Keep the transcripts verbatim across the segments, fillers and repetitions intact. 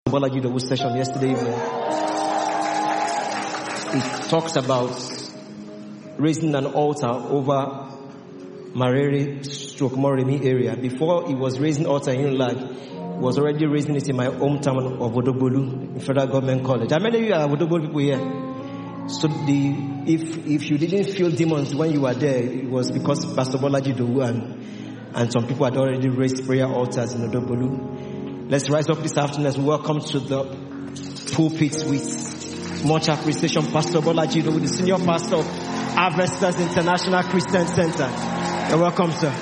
Bolaji Dowu session yesterday evening. It talks about raising an altar over Marere stroke Moremi area. Before he was raising altar in Lag, he was already raising it in my hometown of Odobolu, in Federal Government College. How many of you are Odobolu people here? So the if if you didn't feel demons when you were there, it was because Pastor Bolaji Dowu and, and some people had already raised prayer altars in Odobolu. Let's rise up this afternoon as we welcome to the pulpit with much appreciation Pastor Bolaji Dowu, the senior pastor of Harvesters International Christian Center. You're welcome, sir.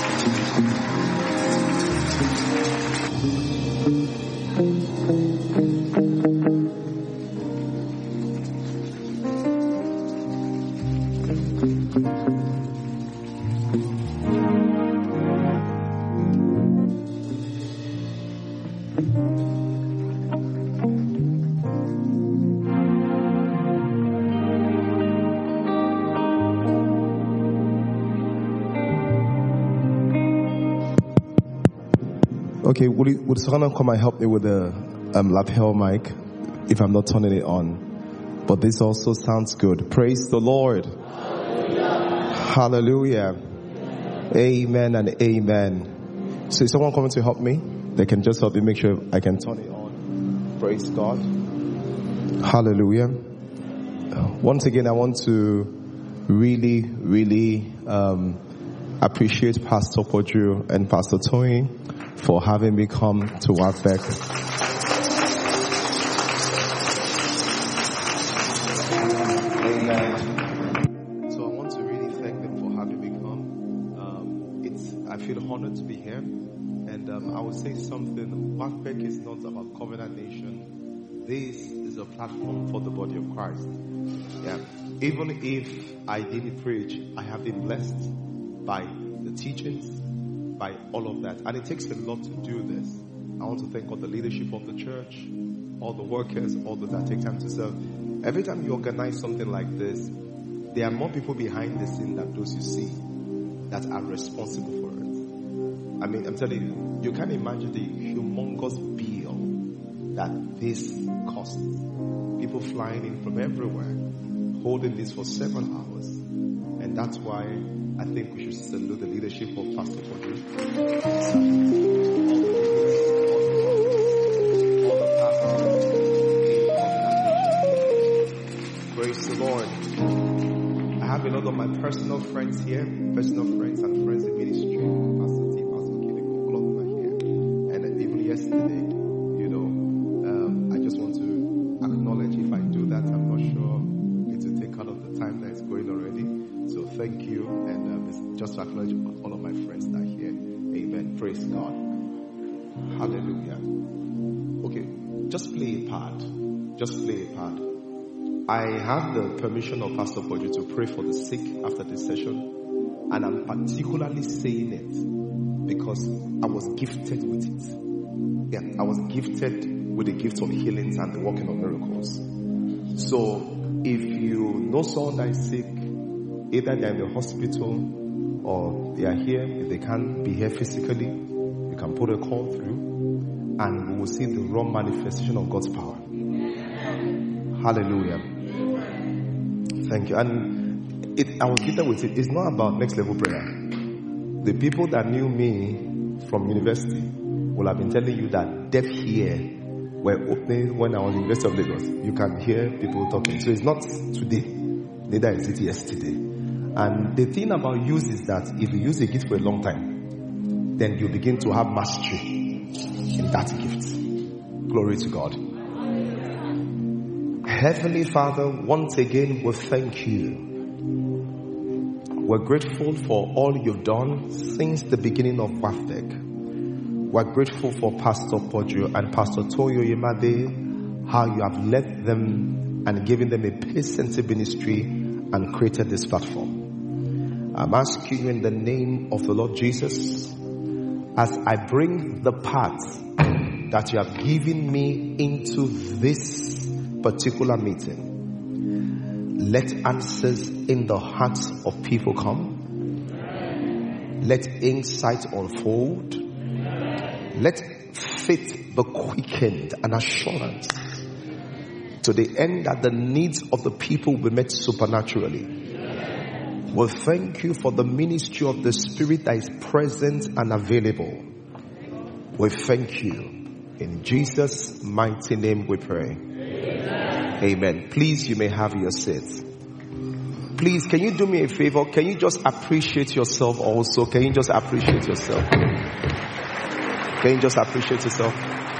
Okay, would, would someone come and help me with the um, lapel mic if I'm not turning it on? But this also sounds good. Praise the Lord. Hallelujah. Hallelujah. Amen and amen. So is someone coming to help me? They can just help me make sure I can turn it on. Praise God. Hallelujah. Once again, I want to really, really um, appreciate Pastor Podru and Pastor Tony for having me come to WAFBEC. Amen. So I want to really thank them for having me come. Um, it's I feel honored to be here, and um, I will say something. WAFBEC is not about Covenant Nation. This is a platform for the body of Christ. Yeah. Even if I didn't preach, I have been blessed by the teachings, by all of that. And it takes a lot to do this. I want to thank all the leadership of the church, all the workers, all those that take time to serve. Every time you organize something like this, there are more people behind the scene than those you see that are responsible for it. I mean, I'm telling you, you can't imagine the humongous bill that this costs. People flying in from everywhere, holding this for seven hours. And that's why I think we should salute the leadership of Pastor Podru. Praise the Lord. I have a lot of my personal friends here, personal friends and friends in ministry. Pastor T, Pastor Kili, all of them are here. And even yesterday, you know, um, I just want to acknowledge, if I do that, I'm not sure it will take out of the time that it's going already. So thank you, and um, just to acknowledge all of my friends that are here. Amen. Praise God. Hallelujah. Okay, just play a part. Just play a part. I have the permission of Pastor Podru to pray for the sick after this session, and I'm particularly saying it because I was gifted with it. Yeah, I was gifted with the gift of healings and the working of miracles. So if you know someone that is sick, either they're in the hospital or they are here, if they can't be here physically, you can put a call through and we will see the raw manifestation of God's power. Hallelujah. Thank you. And it, I was gifted with it. It's not about next level prayer. The people that knew me from university will have been telling you that deaf ear were opening when I was in the University of Lagos. You can hear people talking. So it's not today, neither is it yesterday. And the thing about use is that if you use a gift for a long time, then you begin to have mastery in that gift. Glory to God. Heavenly Father, once again we thank you. We're grateful for all you've done since the beginning of WAFBEC. We're grateful for Pastor Podru and Pastor Toyo Yemade, how you have led them and given them a patient ministry and created this platform. I'm asking you in the name of the Lord Jesus, as I bring the part that you have given me into this particular meeting, let answers in the hearts of people come. Let insight unfold. Let faith be quickened, an assurance, to the end that the needs of the people will be met supernaturally. We thank you for the ministry of the Spirit that is present and available. We thank you. In Jesus' mighty name we pray. Amen. Amen. Please, you may have your seats. Please, can you do me a favor? Can you just appreciate yourself also? Can you just appreciate yourself? Can you just appreciate yourself?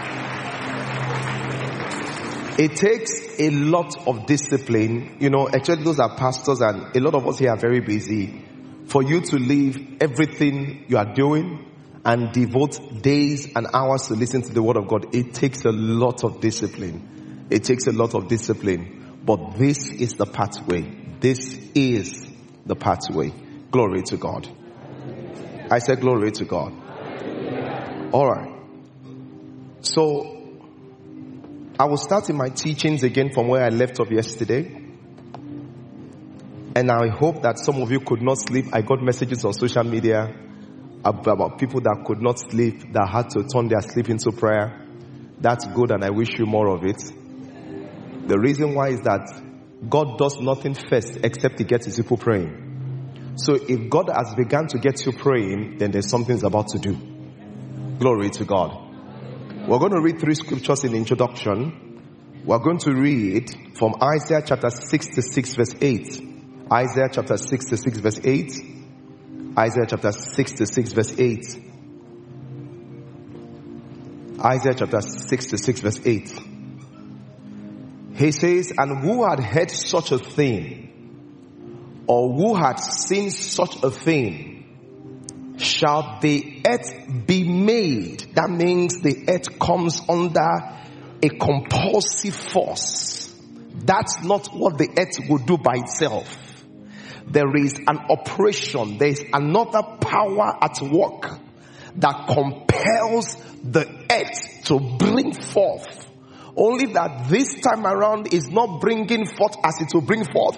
It takes a lot of discipline. You know, actually those are pastors and a lot of us here are very busy. For you to leave everything you are doing and devote days and hours to listen to the word of God, it takes a lot of discipline. It takes a lot of discipline. But this is the pathway. This is the pathway. Glory to God. I said glory to God. Alright. So, I will start in my teachings again from where I left off yesterday. And I hope that some of you could not sleep. I got messages on social media about people that could not sleep, that had to turn their sleep into prayer. That's good and I wish you more of it. The reason why is that God does nothing first except He gets His people praying. So if God has begun to get you praying, then there's something He's about to do. Glory to God. We're going to read three scriptures in the introduction. We're going to read from Isaiah chapter sixty-six verse eight. Isaiah chapter sixty-six verse eight. Isaiah chapter sixty-six verse eight. Isaiah chapter sixty-six verse eight. He says, and who had heard such a thing, or who had seen such a thing, shall the earth be made? That means the earth comes under a compulsive force. That's not what the earth will do by itself. There is an operation, there is another power at work that compels the earth to bring forth. Only that this time around is not bringing forth as it will bring forth.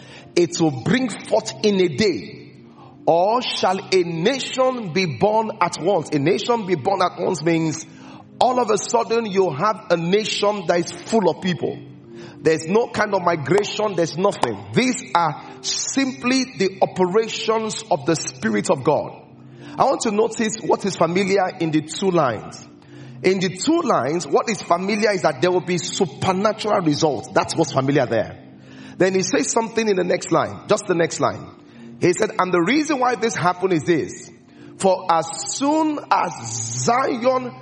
It will bring forth in a day. Or shall a nation be born at once? A nation be born at once means all of a sudden you have a nation that is full of people. There's no kind of migration. There's nothing. These are simply the operations of the Spirit of God. I want to notice what is familiar in the two lines. In the two lines, what is familiar is that there will be supernatural results. That's what's familiar there. Then he says something in the next line, just the next line. He said, and the reason why this happened is this. For as soon as Zion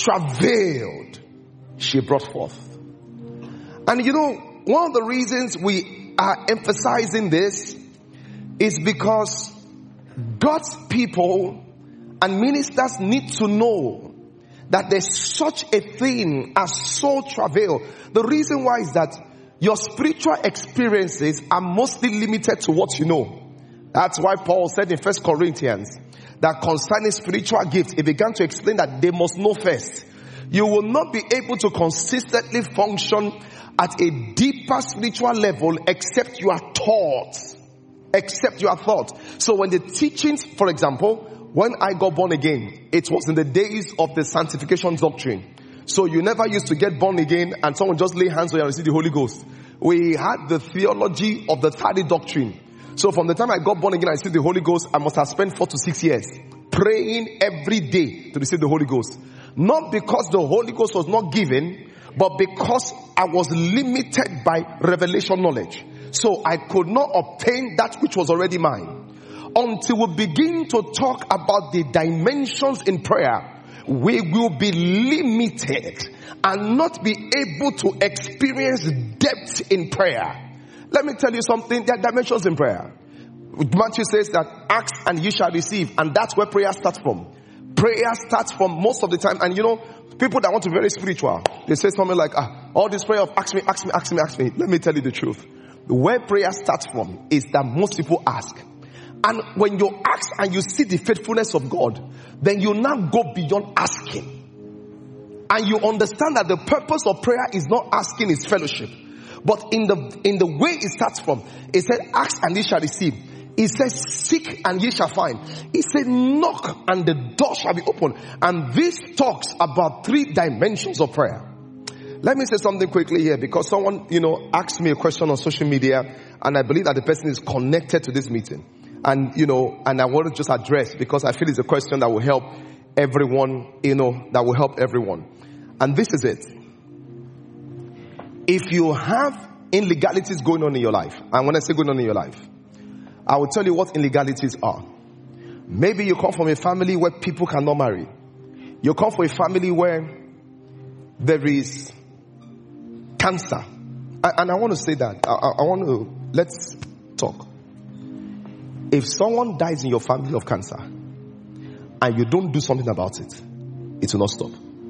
travailed, she brought forth. And you know, one of the reasons we are emphasizing this is because God's people and ministers need to know that there's such a thing as soul travail. The reason why is that your spiritual experiences are mostly limited to what you know. That's why Paul said in First Corinthians that concerning spiritual gifts, he began to explain that they must know first. You will not be able to consistently function at a deeper spiritual level except you are taught. Except you are taught. So when the teachings, for example, when I got born again, it was in the days of the sanctification doctrine. So you never used to get born again and someone just lay hands on you and receive the Holy Ghost. We had the theology of the Tardy doctrine. So from the time I got born again and received the Holy Ghost, I must have spent four to six years praying every day to receive the Holy Ghost. Not because the Holy Ghost was not given, but because I was limited by revelation knowledge. So I could not obtain that which was already mine. Until we begin to talk about the dimensions in prayer, we will be limited and not be able to experience depth in prayer. Let me tell you something, there are dimensions in prayer. Matthew says that ask and you shall receive, and that's where prayer starts from. Prayer starts from most of the time, and you know, people that want to be very spiritual, they say something like, ah, all this prayer of ask me, ask me, ask me, ask me. Let me tell you the truth. Where prayer starts from is that most people ask. And when you ask and you see the faithfulness of God, then you now go beyond asking. And you understand that the purpose of prayer is not asking, it's fellowship. But in the in the way it starts from, it said, ask and you shall receive. He says, seek and ye shall find. He said, knock and the door shall be opened. And this talks about three dimensions of prayer. Let me say something quickly here, because someone, you know, asked me a question on social media, and I believe that the person is connected to this meeting. And, you know, and I want to just address, because I feel it's a question that will help everyone, you know, that will help everyone. And this is it. If you have illegalities going on in your life, and when I say going on in your life, I will tell you what illegalities are. Maybe you come from a family where people cannot marry. You come from a family where there is cancer. And I want to say that. I, I want to, let's talk. If someone dies in your family of cancer and you don't do something about it, it will not stop.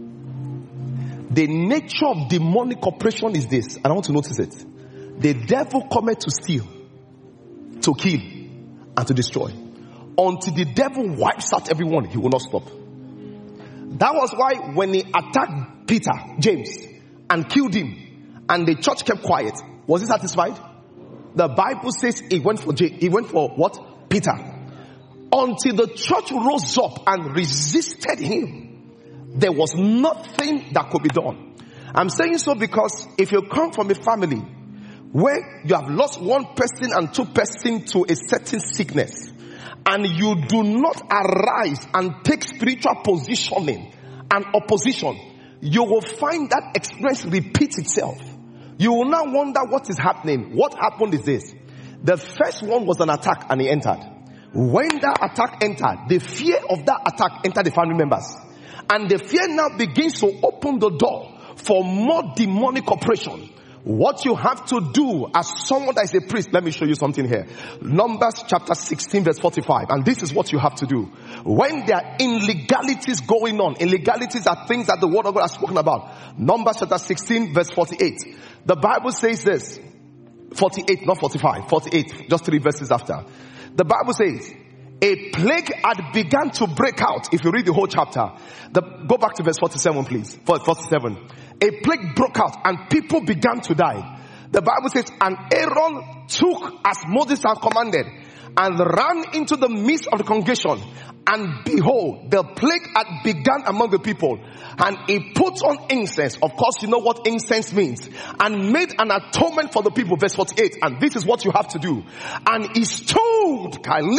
The nature of demonic oppression is this, and I want to notice it. The devil cometh to steal, to kill, and to destroy. Until the devil wipes out everyone, he will not stop. That was why when he attacked Peter, James, and killed him, and the church kept quiet, was he satisfied? The Bible says he went for J- he went for what? Peter. Until the church rose up and resisted him, there was nothing that could be done. I'm saying so because if you come from a family where you have lost one person and two persons to a certain sickness, and you do not arise and take spiritual positioning and opposition, you will find that experience repeats itself. You will now wonder what is happening. What happened is this. The first one was an attack and he entered. When that attack entered, the fear of that attack entered the family members. And the fear now begins to open the door for more demonic oppression. What you have to do as someone that is a priest, let me show you something here. Numbers chapter sixteen verse forty-five. And this is what you have to do. When there are illegalities going on, illegalities are things that the word of God has spoken about. Numbers chapter sixteen verse forty-eight. The Bible says this. forty-eight, not forty-five. forty-eight, just three verses after. The Bible says, a plague had begun to break out. If you read the whole chapter, the, go back to verse forty-seven, please. forty-seven. A plague broke out and people began to die. The Bible says, and Aaron took as Moses had commanded and ran into the midst of the congregation. And behold, the plague had begun among the people. And he put on incense. Of course, you know what incense means. And made an atonement for the people. Verse forty-eight. And this is what you have to do. And he stood,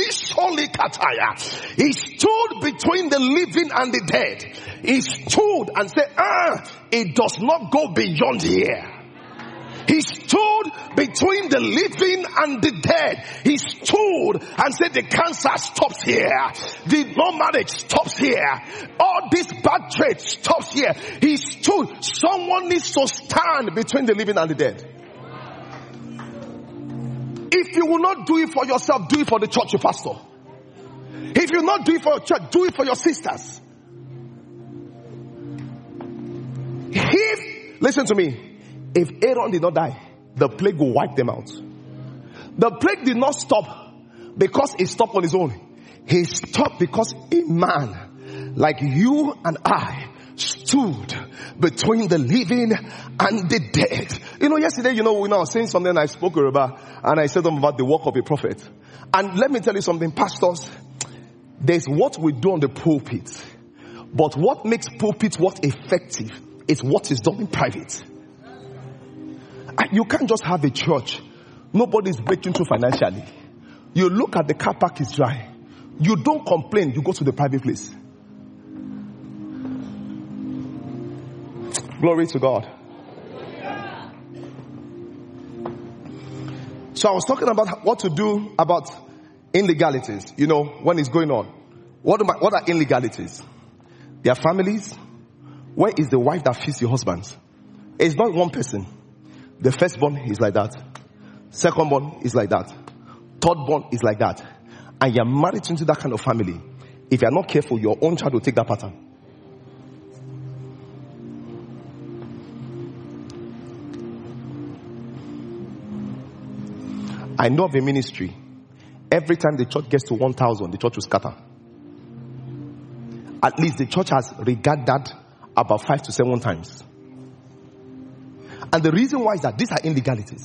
he stood between the living and the dead. He stood and said, ah, it does not go beyond here. He stood between the living and the dead. He stood and said the cancer stops here. The no marriage stops here. All this bad trade stops here. He stood. Someone needs to stand between the living and the dead. If you will not do it for yourself, do it for the church you pastor. If you will not do it for your church, do it for your sisters. If, listen to me. If Aaron did not die, the plague will wipe them out. The plague did not stop because it stopped on his own. He stopped because a man like you and I stood between the living and the dead. You know, yesterday, you know, when I was saying something, I spoke about, and I said something about the work of a prophet. And let me tell you something, pastors, there's what we do on the pulpit. But what makes pulpit what effective is what is done in private. You can't just have a church. Nobody's breaking through financially. You look at the car park is dry. You don't complain. You go to the private place. Glory to God. So I was talking about what to do about illegalities. You know, when it's going on. What are, my, what are illegalities? There are families. Where is the wife that feeds your husband? It's not one person. The firstborn is like that. Secondborn is like that. Thirdborn is like that. And you're married into that kind of family. If you're not careful, your own child will take that pattern. I know of a ministry. Every time the church gets to one thousand, the church will scatter. At least the church has regarded that about five to seven times. And the reason why is that these are illegalities.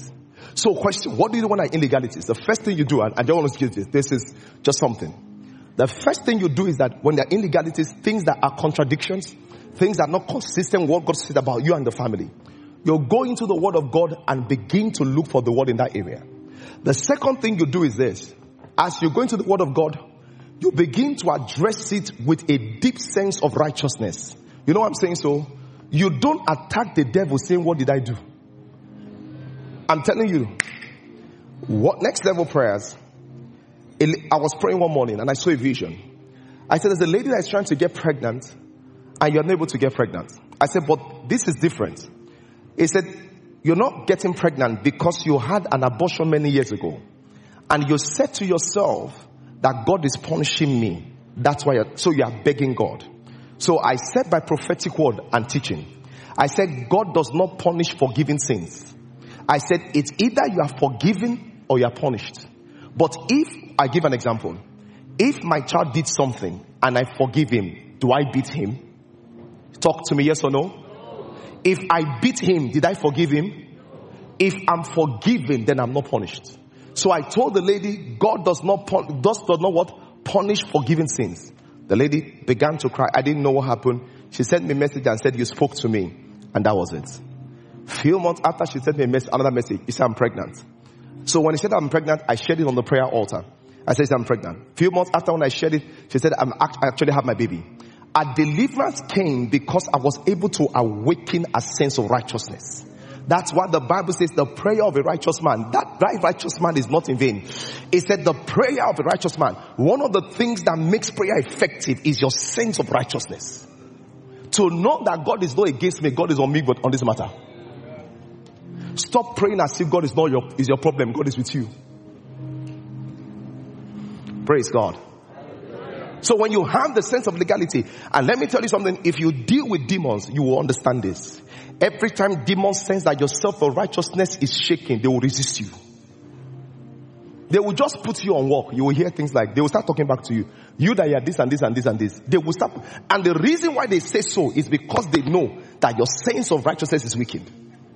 So question, what do you do when are illegalities? The first thing you do, and I don't want to skip this, this is just something. The first thing you do is that when there are illegalities, things that are contradictions, things that are not consistent with what God said about you and the family, you'll go into the word of God and begin to look for the word in that area. The second thing you do is this. As you go into the word of God, you begin to address it with a deep sense of righteousness. You know what I'm saying? So you don't attack the devil saying, what did I do? I'm telling you, what next level prayers, I was praying one morning and I saw a vision. I said, there's a lady that is trying to get pregnant and you're unable to get pregnant. I said, but this is different. He said, you're not getting pregnant because you had an abortion many years ago. And you said to yourself that God is punishing me. That's why, you're, so you are begging God. So I said by prophetic word and teaching, I said, God does not punish forgiving sins. I said, it's either you are forgiven or you are punished. But if, I give an example. If my child did something and I forgive him, do I beat him? Talk to me, yes or no? If I beat him, did I forgive him? If I'm forgiven, then I'm not punished. So I told the lady, God does not pun- does, does not what? Punish forgiving sins. The lady began to cry. I didn't know what happened. She sent me a message and said, you spoke to me. And that was it. Few months after, she sent me a mess- another message. She said, I'm pregnant. So when she said I'm pregnant, I shared it on the prayer altar. I said, I'm pregnant. Few months after when I shared it, she said, I'm act- I actually have my baby. A deliverance came because I was able to awaken a sense of righteousness. That's why the Bible says the prayer of a righteous man, that right righteous man is not in vain. It said the prayer of a righteous man, one of the things that makes prayer effective is your sense of righteousness. To know that God is not against me, God is on me, but on this matter. Stop praying as if God is not your, is your problem. God is with you. Praise God. So when you have the sense of legality, and let me tell you something, if you deal with demons, you will understand this. Every time demons sense that your self-righteousness is shaking, they will resist you. They will just put you on walk. You will hear things like, they will start talking back to you. You that you are this and this and this and this. They will start. And the reason why they say so is because they know that your sense of righteousness is weakened.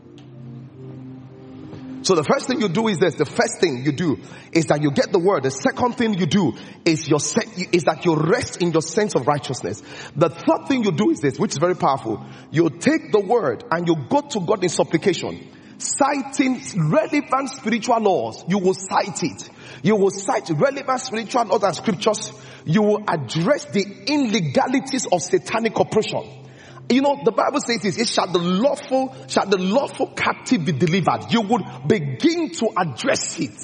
So the first thing you do is this. The first thing you do is that you get the word. The second thing you do is your is that you rest in your sense of righteousness. The third thing you do is this, which is very powerful. You take the word and you go to God in supplication, citing relevant spiritual laws. You will cite it. You will cite relevant spiritual laws and scriptures. You will address the illegalities of satanic oppression. You know, the Bible says this, it shall the lawful, shall the lawful captive be delivered. You would begin to address it.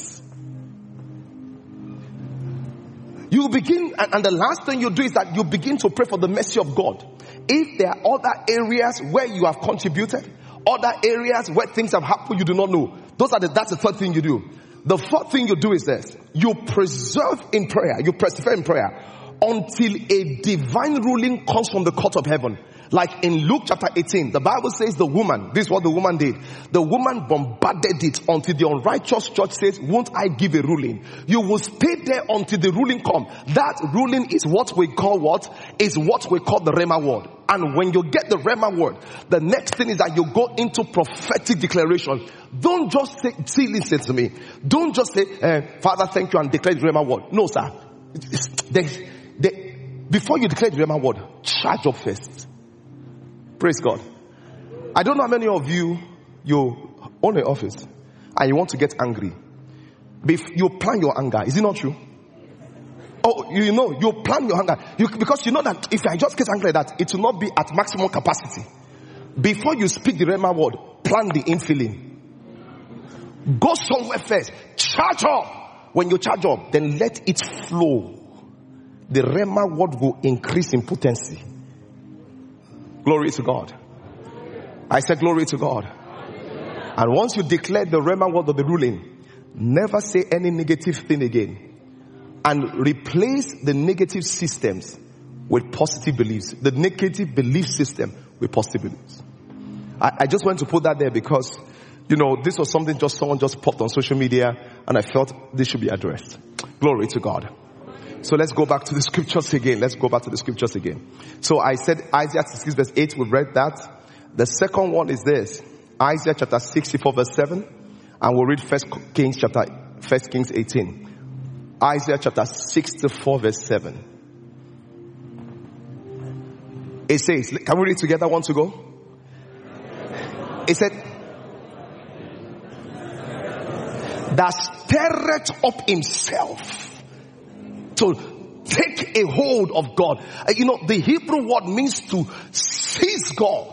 You begin, and, and the last thing you do is that you begin to pray for the mercy of God. If there are other areas where you have contributed, other areas where things have happened you do not know, those are the, that's the third thing you do. The fourth thing you do is this, you preserve in prayer, you persevere in prayer until a divine ruling comes from the court of heaven. Like in Luke chapter eighteen, the Bible says the woman, this is what the woman did. The woman bombarded it until the unrighteous judge says, won't I give a ruling? You will stay there until the ruling comes. That ruling is what we call what? Is what we call the Rhema word. And when you get the Rhema word, the next thing is that you go into prophetic declaration. Don't just say, see, listen to me. Don't just say, uh, Father, thank you, and declare the Rhema word. No, sir. They, they, before you declare the Rhema word, charge up first. Praise God. I don't know how many of you, you own an office and you want to get angry. You plan your anger. Is it not true? Oh, you know, you plan your anger. You, because you know that if I just get angry like that, it will not be at maximum capacity. Before you speak the Rhema word, plan the infilling. Go somewhere first. Charge up. When you charge up, then let it flow. The Rhema word will increase in potency. Glory to God. I said glory to God. And once you declare the Rhema word of the ruling, never say any negative thing again. And replace the negative systems with positive beliefs. The negative belief system with positive beliefs. I, I just wanted to put that there because, you know, this was something just someone just popped on social media and I felt this should be addressed. Glory to God. So let's go back to the scriptures again. Let's go back to the scriptures again. So I said Isaiah sixty-six verse eight, we read that. The second one is this. Isaiah chapter sixty-four verse seven. And we'll read First Kings chapter, First Kings eighteen. Isaiah chapter sixty-four verse seven. It says, can we read it together? Want to go? It said, that stirreth up himself to take a hold of God. You know, the Hebrew word means to seize God.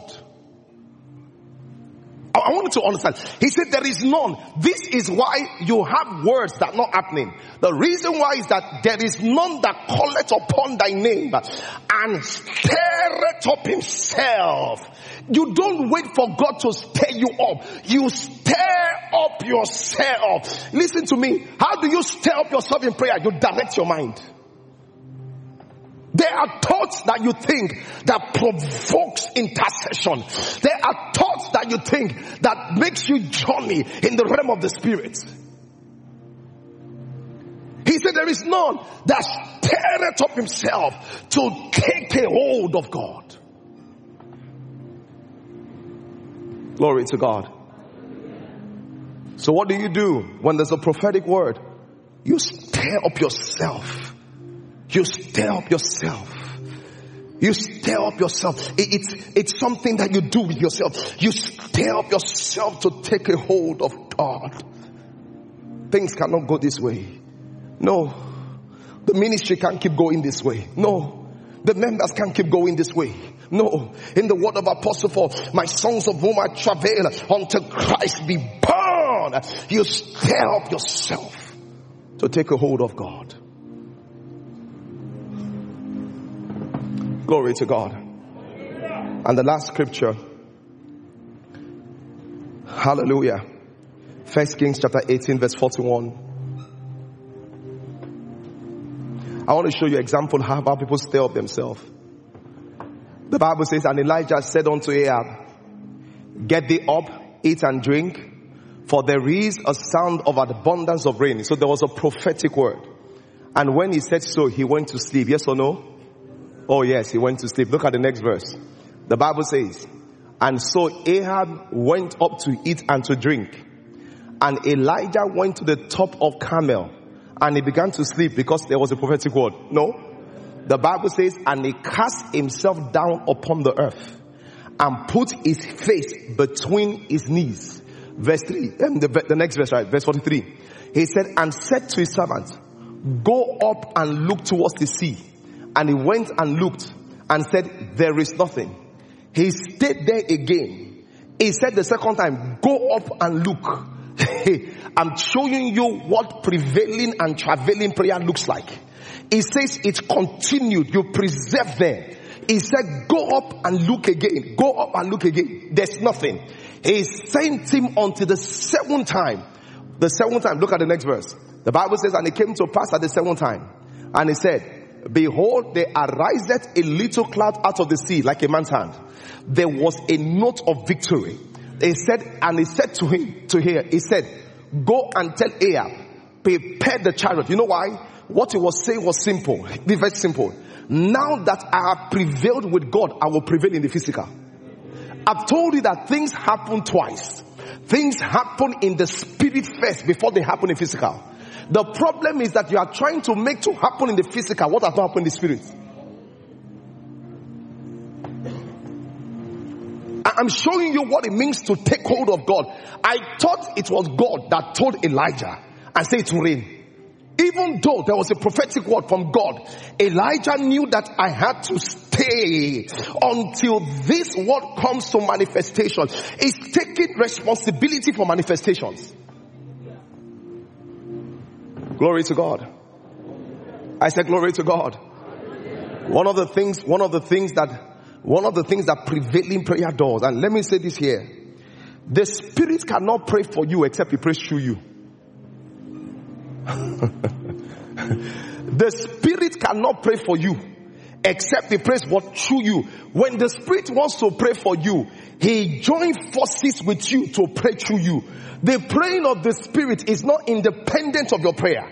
I want you to understand. He said there is none. This is why you have words that are not happening. The reason why is that there is none that calleth upon thy name and stirreth up himself. You don't wait for God to stir you up. You stir up yourself. Listen to me. How do you stir up yourself in prayer? You direct your mind. There are thoughts that you think that provokes intercession. There are thoughts that you think that makes you journey in the realm of the spirit. He said there is none that stirreth up himself to take a hold of God. Glory to God. So what do you do when there's a prophetic word? You stir up yourself. You stir up yourself. You stir up yourself. It, it's, it's something that you do with yourself. You stir up yourself to take a hold of God. Things cannot go this way. No. The ministry can't keep going this way. No. The members can't keep going this way. No. In the word of Apostle Paul, my sons of whom I travail until Christ be born. You stir up yourself to take a hold of God. Glory to God. And the last scripture. Hallelujah. First Kings chapter eighteen verse forty-one. I want to show you an example how people stir up themselves. The Bible says, and Elijah said unto Ahab, get thee up, eat and drink, for there is a sound of abundance of rain. So there was a prophetic word. And when he said so, he went to sleep. Yes or no? Oh yes, he went to sleep. Look at the next verse. The Bible says, and so Ahab went up to eat and to drink. And Elijah went to the top of Carmel. And he began to sleep because there was a prophetic word. No. The Bible says, and he cast himself down upon the earth and put his face between his knees. Verse three. And the, the next verse, right? Verse forty-three. He said, and said to his servant, go up and look towards the sea. And he went and looked and said, there is nothing. He stayed there again. He said the second time, go up and look. I'm showing you what prevailing and traveling prayer looks like. He says it continued. You preserve them. He said, go up and look again. Go up and look again. There's nothing. He sent him until the seventh time. The seventh time. Look at the next verse. The Bible says, and it came to pass at the seventh time. And he said, behold, there ariseth a little cloud out of the sea, like a man's hand. There was a note of victory. He said, and he said to him, to hear, he said, go and tell Ahab, prepare the chariot. You know why? What he was saying was simple. Very simple. Now that I have prevailed with God, I will prevail in the physical. I've told you that things happen twice. Things happen in the spirit first before they happen in physical. The problem is that you are trying to make to happen in the physical what has not happened in the spirit. I'm showing you what it means to take hold of God. I thought it was God that told Elijah and said to rain. Even though there was a prophetic word from God, Elijah knew that I had to stay until this word comes to manifestation. It's taking responsibility for manifestations. Glory to God. I said glory to God. One of the things, one of the things that One of the things that prevailing prayer does, and let me say this here, the Spirit cannot pray for you except He prays through you. The Spirit cannot pray for you except He prays what through you. When the Spirit wants to pray for you, He joins forces with you to pray through you. The praying of the Spirit is not independent of your prayer.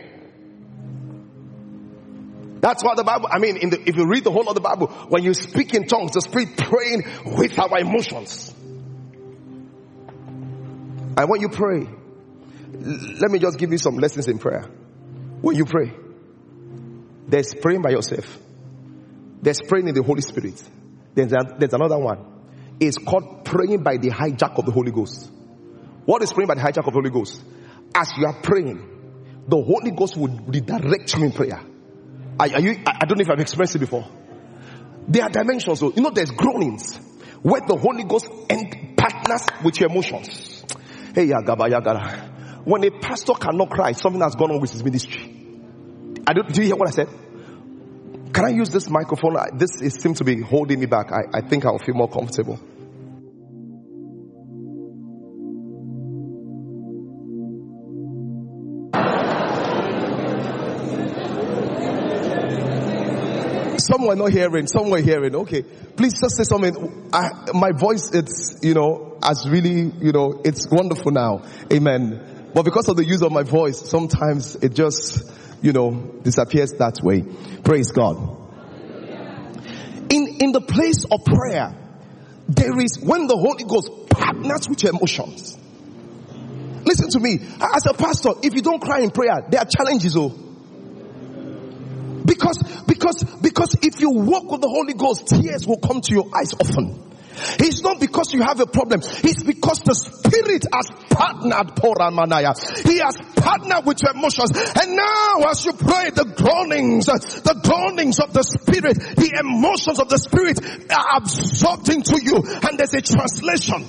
That's why the Bible, I mean, in the, if you read the whole of the Bible, when you speak in tongues, the Spirit praying with our emotions. And when you pray, Let me just give you some lessons in prayer. When you pray, there's praying by yourself. There's praying in the Holy Spirit. There's, a, there's another one. It's called praying by the hijack of the Holy Ghost. What is praying by the hijack of the Holy Ghost? As you are praying, the Holy Ghost will redirect you in prayer. Are, are you, I don't know if I've expressed it before. There are dimensions. So, you know, there's groanings where the Holy Ghost and partners with your emotions. Hey, yagaba, yagara. When a pastor cannot cry, something has gone on with his ministry. I don't, do you hear what I said? Can I use this microphone? This is, seems to be holding me back. I, I think I'll feel more comfortable. Some were not hearing, some were hearing. Okay, please just say something. I, my voice, it's, you know, as really, you know, it's wonderful now. Amen. But because of the use of my voice, sometimes it just, you know, disappears that way. Praise God. In, in the place of prayer, there is, when the Holy Ghost partners with your emotions. Listen to me. As a pastor, if you don't cry in prayer, there are challenges, oh. Because, because, because if you walk with the Holy Ghost, tears will come to your eyes often. It's not because you have a problem. It's because the Spirit has partnered, Poramanaya. He has partnered with your emotions. And now as you pray, the groanings, the groanings of the Spirit, the emotions of the Spirit are absorbed into you. And there's a translation.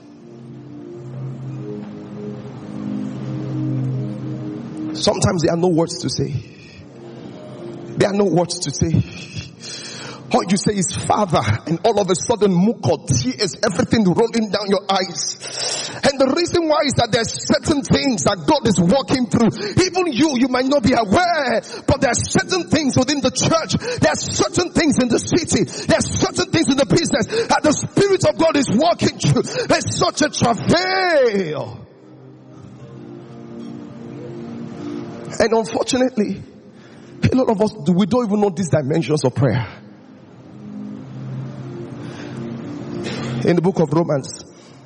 Sometimes there are no words to say. There are no words to say. All you say is Father, and all of a sudden muko, tears, everything rolling down your eyes. And the reason why is that there's certain things that God is walking through. Even you, you might not be aware, but there's certain things within the church. There's certain things in the city. There's certain things in the business that the Spirit of God is walking through. There's such a travail. And unfortunately, a lot of us, we don't even know these dimensions of prayer. In the book of Romans,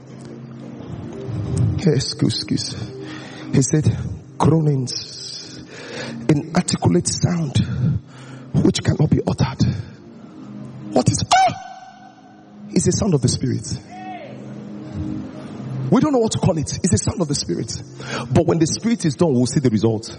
excuse, excuse, he said, groanings, inarticulate sound, which cannot be uttered. What is, ah! It's a sound of the Spirit. We don't know what to call it. It's a sound of the Spirit. But when the Spirit is done, we'll see the result.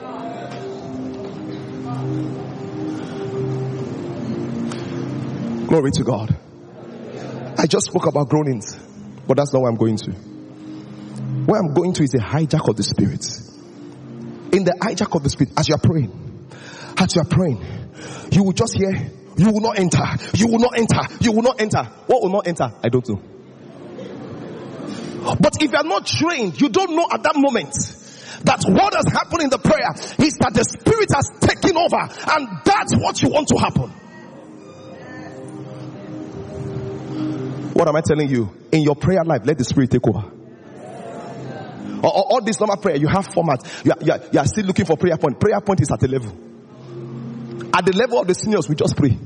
Glory to God. I just spoke about groanings, but that's not where I'm going to. Where I'm going to is the hijack of the Spirit. In the hijack of the Spirit, as you are praying, as you are praying, you will just hear, you will not enter, you will not enter, you will not enter. What will not enter? I don't know. But if you are not trained, you don't know at that moment that what has happened in the prayer is that the Spirit has taken over, and that's what you want to happen. What am I telling you? In your prayer life, let the Spirit take over. All, all this normal prayer, you have format. You are, you, are, you are still looking for prayer point. Prayer point is at a level. At the level of the seniors, we just pray.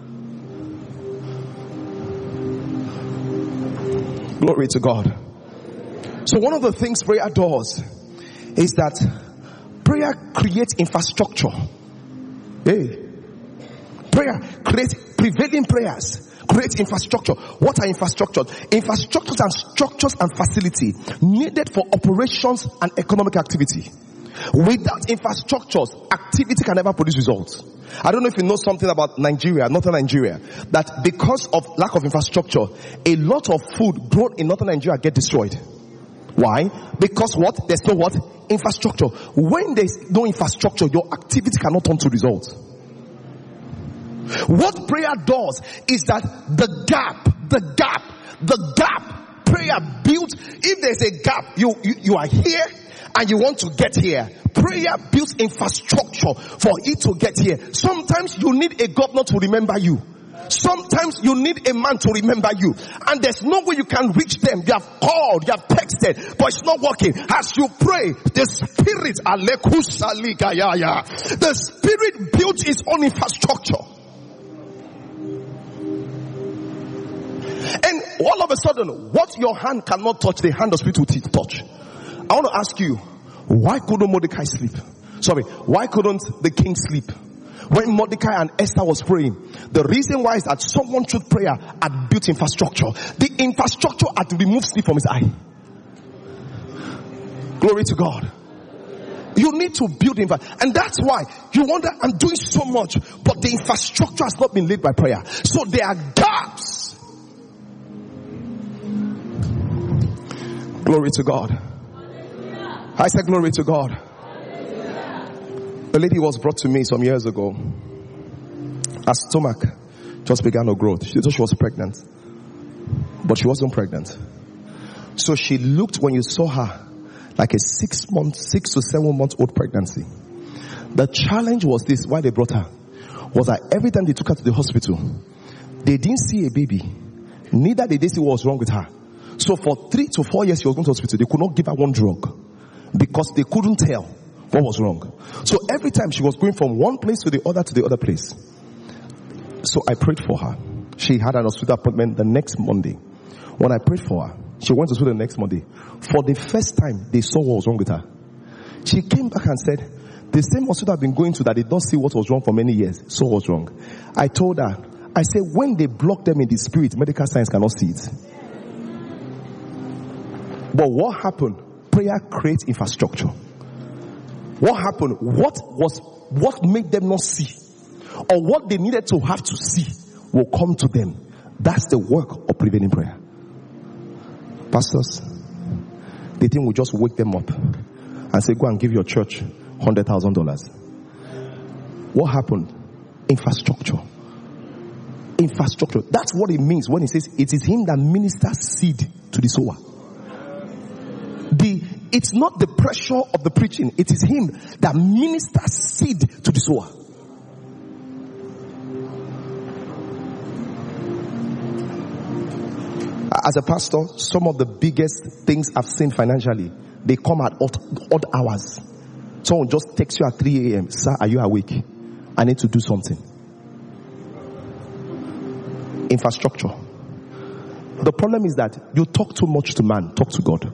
Glory to God. So one of the things prayer does is that prayer creates infrastructure. Hey. Prayer creates prevailing prayers. Create infrastructure. What are infrastructures? Infrastructures and structures and facility needed for operations and economic activity. Without infrastructures, activity can never produce results. I don't know if you know something about Nigeria, northern Nigeria, that because of lack of infrastructure, a lot of food grown in northern Nigeria get destroyed. Why? Because what? There's no what? Infrastructure. When there's no infrastructure, your activity cannot turn to results. What prayer does is that the gap, the gap, the gap, prayer builds. If there's a gap, you, you, you are here and you want to get here. Prayer builds infrastructure for it to get here. Sometimes you need a governor to remember you. Sometimes you need a man to remember you. And there's no way you can reach them. You have called, you have texted, but it's not working. As you pray, the Spirit, the Spirit builds its own infrastructure. And all of a sudden, what your hand cannot touch, the hand of Spirit will touch. I want to ask you, why couldn't Mordecai sleep? Sorry, why couldn't the king sleep? When Mordecai and Esther was praying, the reason why is that someone through prayer had built infrastructure. The infrastructure had removed sleep from his eye. Glory to God. You need to build infrastructure. And that's why you wonder, I'm doing so much, but the infrastructure has not been laid by prayer. So there are gaps. Glory to God. I said glory to God. A lady was brought to me some years ago. Her stomach just began to grow. She thought she was pregnant, but she wasn't pregnant. So she looked, when you saw her, like a six month, six to seven month old pregnancy. The challenge was this, why they brought her, was that every time they took her to the hospital, they didn't see a baby. Neither did they see what was wrong with her. So for three to four years she was going to hospital, they could not give her one drug because they couldn't tell what was wrong. So every time she was going from one place to the other to the other place. So I prayed for her. She had an hospital appointment the next Monday. When I prayed for her, she went to school the next Monday. For the first time, they saw what was wrong with her. She came back and said, the same hospital I've been going to that they don't see what was wrong for many years, so what was wrong. I told her, I said, when they block them in the spirit, medical science cannot see it. But what happened? Prayer creates infrastructure. What happened? What was, what made them not see? Or what they needed to have to see will come to them. That's the work of prevailing prayer. Pastors, they think we'll just wake them up and say, go and give your church one hundred thousand dollars. What happened? Infrastructure. Infrastructure. That's what it means when it says it is him that ministers seed to the sower. The, it's not the pressure of the preaching. It is him that ministers seed to the sower. As a pastor, some of the biggest things I've seen financially, they come at odd, odd hours. Someone just texts you at three a.m. Sir, are you awake? I need to do something. Infrastructure. The problem is that you talk too much to man, talk to God.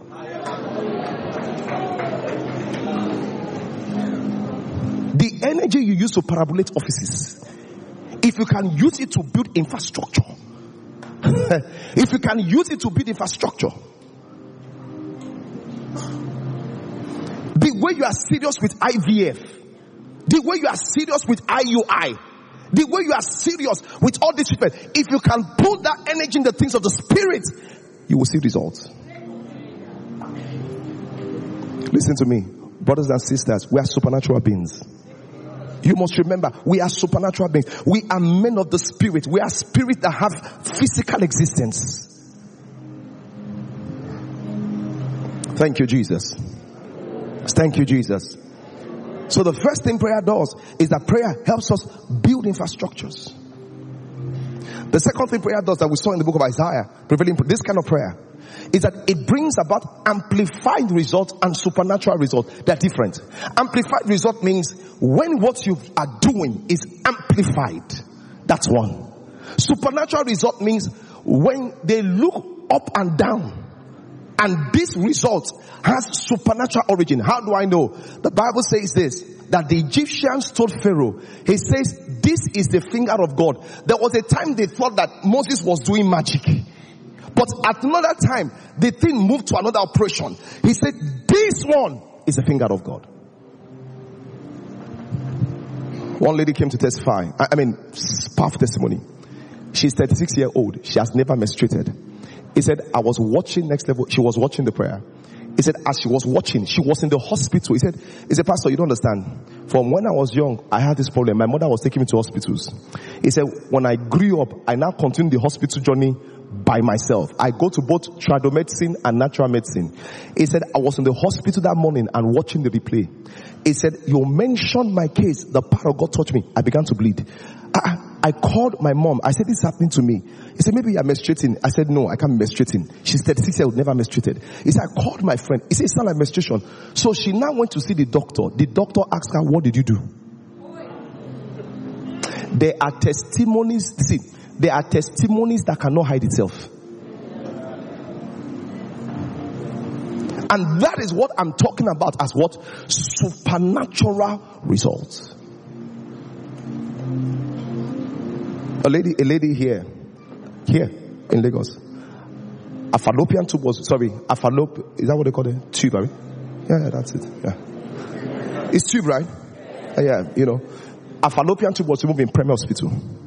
The energy you use to parabolate offices, if you can use it to build infrastructure, if you can use it to build infrastructure, the way you are serious with I V F, the way you are serious with I U I, the way you are serious with all this treatment, if you can put that energy in the things of the spirit, you will see results. Listen to me, brothers and sisters, we are supernatural beings. You must remember, we are supernatural beings. We are men of the spirit. We are spirits that have physical existence. Thank you, Jesus. Thank you, Jesus. So the first thing prayer does is that prayer helps us build infrastructures. The second thing prayer does that we saw in the book of Isaiah, prevailing this kind of prayer, is that it brings about amplified results and supernatural results. They're different. Amplified result means when what you are doing is amplified. That's one. Supernatural result means when they look up and down and this result has supernatural origin. How do I know? The Bible says this, that the Egyptians told Pharaoh, he says, this is the finger of God. There was a time they thought that Moses was doing magic. But at another time, the thing moved to another operation. He said, this one is the finger of God. One lady came to testify. I, I mean, powerful testimony. She's thirty-six years old. She has never menstruated. He said, I was watching Next Level. She was watching the prayer. He said, as she was watching, she was in the hospital. He said, he said, Pastor, you don't understand. From when I was young, I had this problem. My mother was taking me to hospitals. He said, when I grew up, I now continue the hospital journey by myself. I go to both tradomedicine and natural medicine. He said, I was in the hospital that morning and watching the replay. He said, you mentioned my case. The power of God touched me. I began to bleed. I, I called my mom. I said, this is happening to me. He said, maybe you're menstruating. I said, no, I can't be menstruating. She's thirty-six years old, never menstruated. He said, I called my friend. He said, it's not like menstruation. So she now went to see the doctor. The doctor asked her, what did you do? There are testimonies. See, there are testimonies that cannot hide itself. And that is what I'm talking about as what? Supernatural results. A lady, a lady here, here in Lagos, a fallopian tube was, sorry, a fallop, is that what they call it? Tube, right? Yeah, yeah, that's it. Yeah. It's tube, right? Uh, yeah, you know. A fallopian tube was removed in Premier Hospital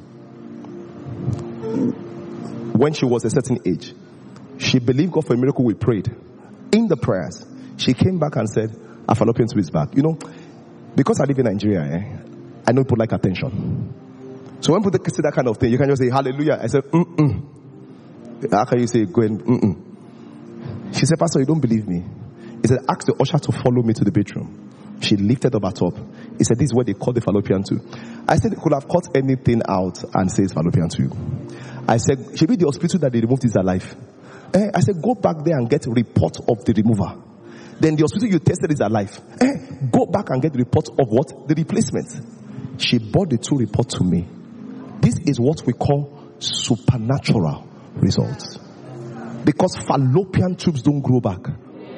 when she was a certain age. She believed God for a miracle. We prayed. In the prayers, she came back and said, a fallopian tube is back. You know, because I live in Nigeria, eh, I know people like attention. So when people say that kind of thing, you can just say, hallelujah. I said, mm-mm. How can you say, go and, mm-mm? She said, Pastor, you don't believe me. He said, ask the usher to follow me to the bedroom. She lifted up her top. He said, this is what they call the fallopian tube. I said, they could have cut anything out and say it's fallopian tube. I said, should be the hospital that they removed is alive. Eh? I said, go back there and get a report of the remover. Then the hospital you tested is alive. Eh? Go back and get the report of what? The replacement. She brought the two reports to me. This is what we call supernatural results. Because fallopian tubes don't grow back.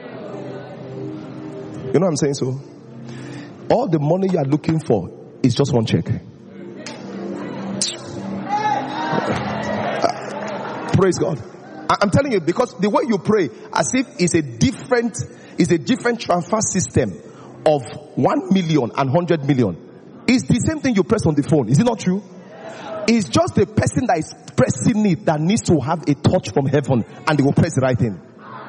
You know what I'm saying? So, all the money you are looking for is just one check. Uh, praise God. I, I'm telling you, because the way you pray, as if it's a different, is a different transfer system of one million and hundred million. It's the same thing you press on the phone. Is it not true? It's just the person that is pressing it that needs to have a touch from heaven, and they will press the right thing.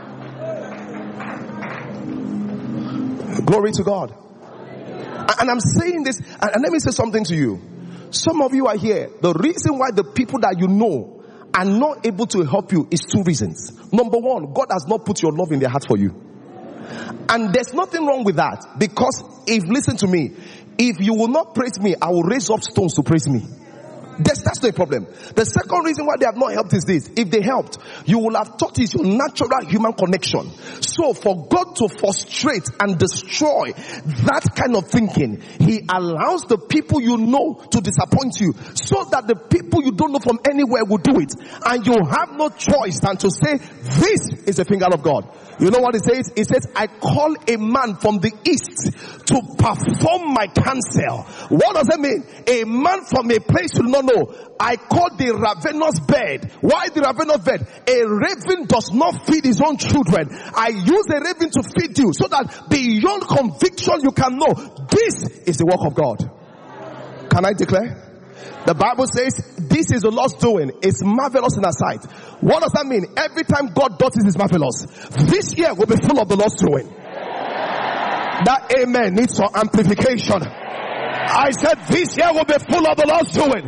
Glory to God. And I'm saying this, and let me say something to you. Some of you are here. The reason why the people that you know are not able to help you is two reasons. Number one, God has not put your love in their heart for you. And there's nothing wrong with that. Because if, listen to me, if you will not praise me, I will raise up stones to praise me. That's, that's the problem. The second reason why they have not helped is this. If they helped, you will have thought it's your natural human connection. So for God to frustrate and destroy that kind of thinking, He allows the people you know to disappoint you, so that the people you don't know from anywhere will do it. And you have no choice than to say, this is the finger of God. You know what it says? It says, I call a man from the east to perform my counsel. What does that mean? A man from a place you do not know. I call the ravenous bird. Why the ravenous bird? A raven does not feed his own children. I use a raven to feed you, so that beyond conviction you can know this is the work of God. Can I declare? The Bible says, this is the Lord's doing. It's marvelous in our sight. What does that mean? Every time God does it, it's marvelous. This year will be full of the Lord's doing. That amen needs some amplification. I said this year will be full of the Lord's doing.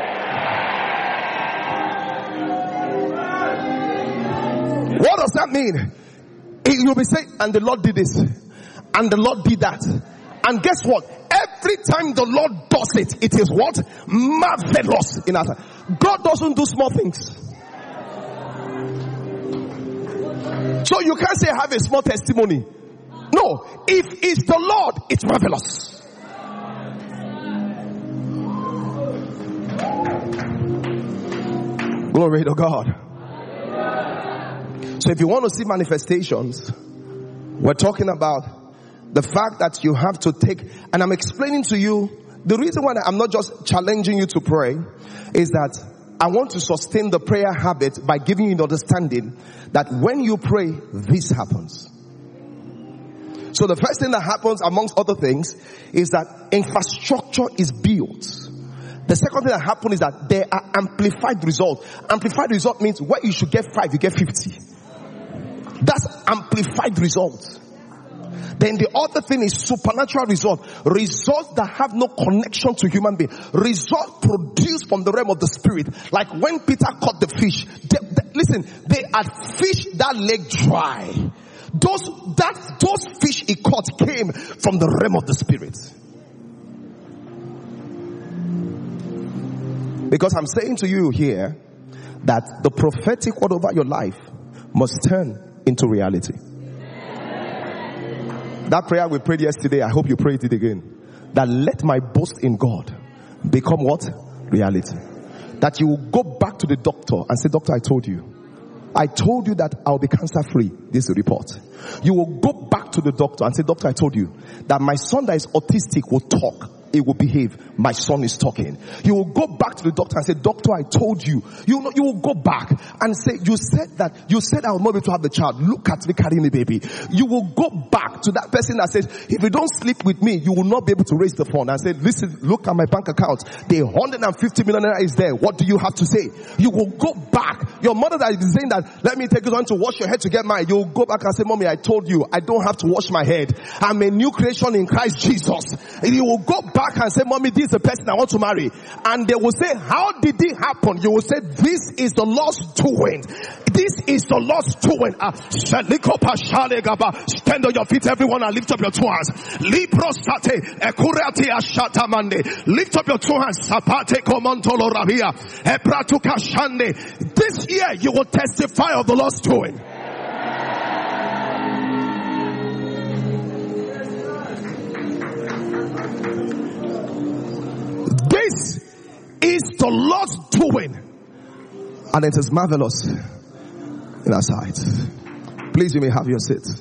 What does that mean? You'll be saying, and the Lord did this, and the Lord did that. And guess what? Every time the Lord does it, it is what? Marvelous in our time. God doesn't do small things. So you can't say I have a small testimony. No. If it's the Lord, it's marvelous. Glory to God. So if you want to see manifestations, we're talking about the fact that you have to take, and I'm explaining to you, the reason why I'm not just challenging you to pray is that I want to sustain the prayer habit by giving you the understanding that when you pray, this happens. So the first thing that happens, amongst other things, is that infrastructure is built. The second thing that happens is that there are amplified results. Amplified result means where you should get five, you get fifty. That's amplified results. Then the other thing is supernatural results. Results that have no connection to human being. Results produced from the realm of the spirit. Like when Peter caught the fish. They, they, listen, they had fished that lake dry. Those, that, those fish he caught came from the realm of the spirit. Because I'm saying to you here that the prophetic word over your life must turn into reality. That prayer we prayed yesterday, I hope you prayed it again. That let my boast in God become what? Reality. That you will go back to the doctor and say, doctor, I told you. I told you that I'll be cancer free. This is the report. You will go back to the doctor and say, doctor, I told you that my son that is autistic will talk. It will behave. My son is talking. You will go back to the doctor and say, doctor, I told you. You know, you will go back and say, you said that, you said I will not be able to have the child. Look at me carrying the baby. You will go back to that person that says, if you don't sleep with me, you will not be able to raise the phone. And say, listen, look at my bank account. The one hundred fifty million naira is there. What do you have to say? You will go back. Your mother that is saying that, let me take you on to wash your head to get married. You will go back and say, mommy, I told you, I don't have to wash my head. I'm a new creation in Christ Jesus. And you will go back back and say, mommy, this is the person I want to marry. And they will say, how did it happen? You will say, this is the Lord's doing. This is the Lord's doing. Uh, stand on your feet, everyone, and lift up your two hands. Lift up your two hands. This year you will testify of the Lord's doing. This is the Lord's doing, and it is marvelous in our sight. Please, you may have your seat.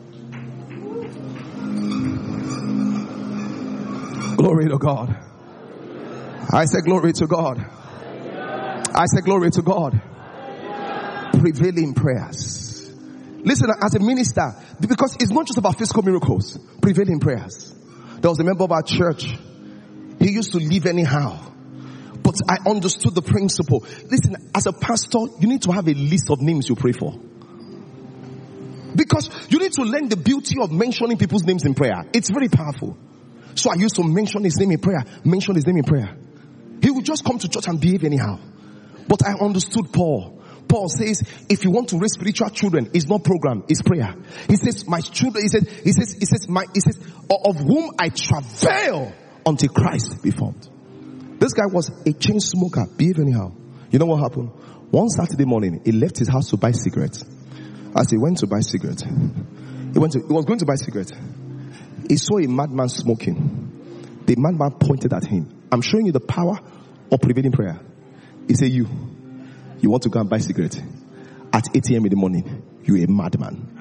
Glory to God. I say glory to God. I say glory to God. Prevailing prayers. Listen, as a minister, because it's not just about physical miracles. Prevailing prayers. There was a member of our church. He used to live anyhow. But I understood the principle. Listen, as a pastor, you need to have a list of names you pray for. Because you need to learn the beauty of mentioning people's names in prayer. It's very powerful. So I used to mention his name in prayer. Mention his name in prayer. He would just come to church and behave anyhow. But I understood Paul. Paul says, if you want to raise spiritual children, it's not program, it's prayer. He says, my children, he says, he says, he says, my, he says, of whom I travail until Christ be formed. This guy was a chain smoker, behave anyhow. You know what happened? One Saturday morning, he left his house to buy cigarettes. As he went to buy cigarettes, he went to, he was going to buy cigarettes. He saw a madman smoking. The madman pointed at him. I'm showing you the power of prevailing prayer. He said, you, you want to go and buy cigarettes at eight a.m. in the morning? You're a madman.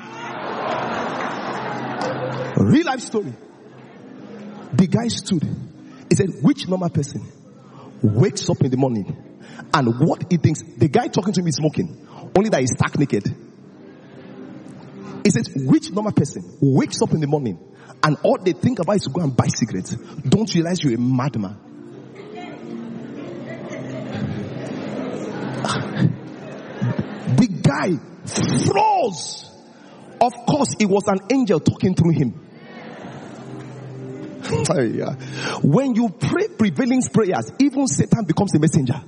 A real life story. The guy stood. He said, which normal person wakes up in the morning and what he thinks, the guy talking to me is smoking, only that he's stark naked. He says, which normal person wakes up in the morning and all they think about is to go and buy cigarettes? Don't you realize you're a madman? The guy froze. Of course, it was an angel talking through him. When you pray prevailing prayers, even Satan becomes a messenger.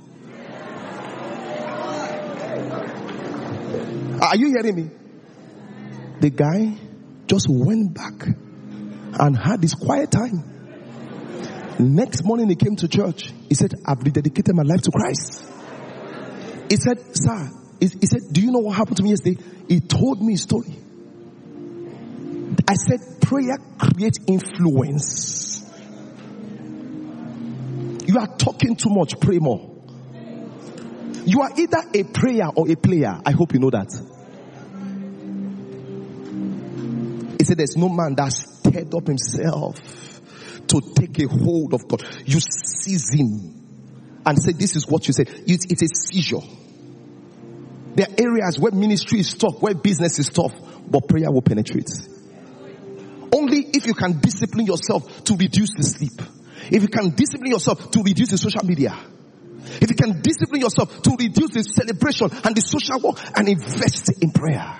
Are you hearing me? The guy just went back and had this quiet time. Next morning he came to church. He said, I've rededicated my life to Christ. He said, sir, he said, do you know what happened to me yesterday? He told me a story. I said, prayer creates influence. You are talking too much, pray more. You are either a prayer or a player. I hope you know that. He said, there's no man that stirred up himself to take a hold of God. You seize him and say, this is what you said. It's, it's a seizure. There are areas where ministry is tough, where business is tough, but prayer will penetrate. Only if you can discipline yourself to reduce the sleep. If you can discipline yourself to reduce the social media. If you can discipline yourself to reduce the celebration and the social work and invest in prayer.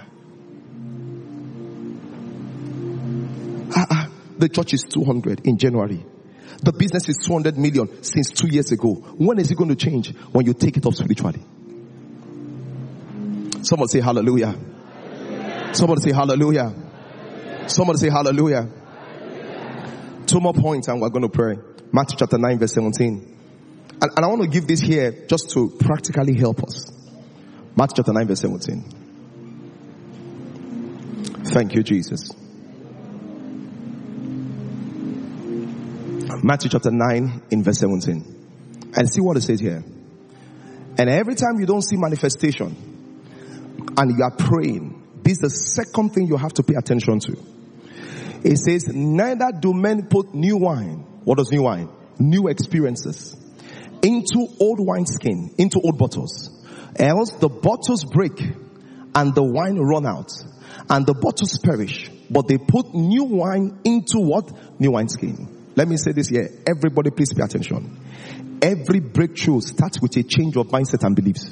Uh, uh, the church is two hundred in January. The business is two hundred million since two years ago. When is it going to change? When you take it up spiritually. Someone say hallelujah. Hallelujah. Someone say hallelujah. Hallelujah. Someone say hallelujah. Hallelujah. Two more points and we're going to pray. Matthew chapter nine verse seventeen. And, and I want to give this here just to practically help us. Matthew chapter nine verse seventeen. Thank you, Jesus. Matthew chapter nine in verse seventeen. And see what it says here. And every time you don't see manifestation, and you are praying, this is the second thing you have to pay attention to. It says, neither do men put new wine. What does new wine? New experiences. Into old wineskin, into old bottles. Else the bottles break and the wine run out and the bottles perish. But they put new wine into what? New wineskin. Let me say this here. Everybody please pay attention. Every breakthrough starts with a change of mindset and beliefs.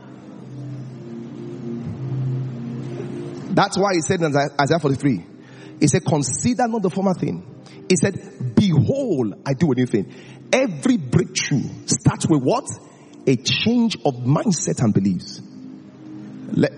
That's why he said in Isaiah forty-three, he said, consider not the former thing. He said, behold, I do a new thing. Every breakthrough starts with what? A change of mindset and beliefs. Let,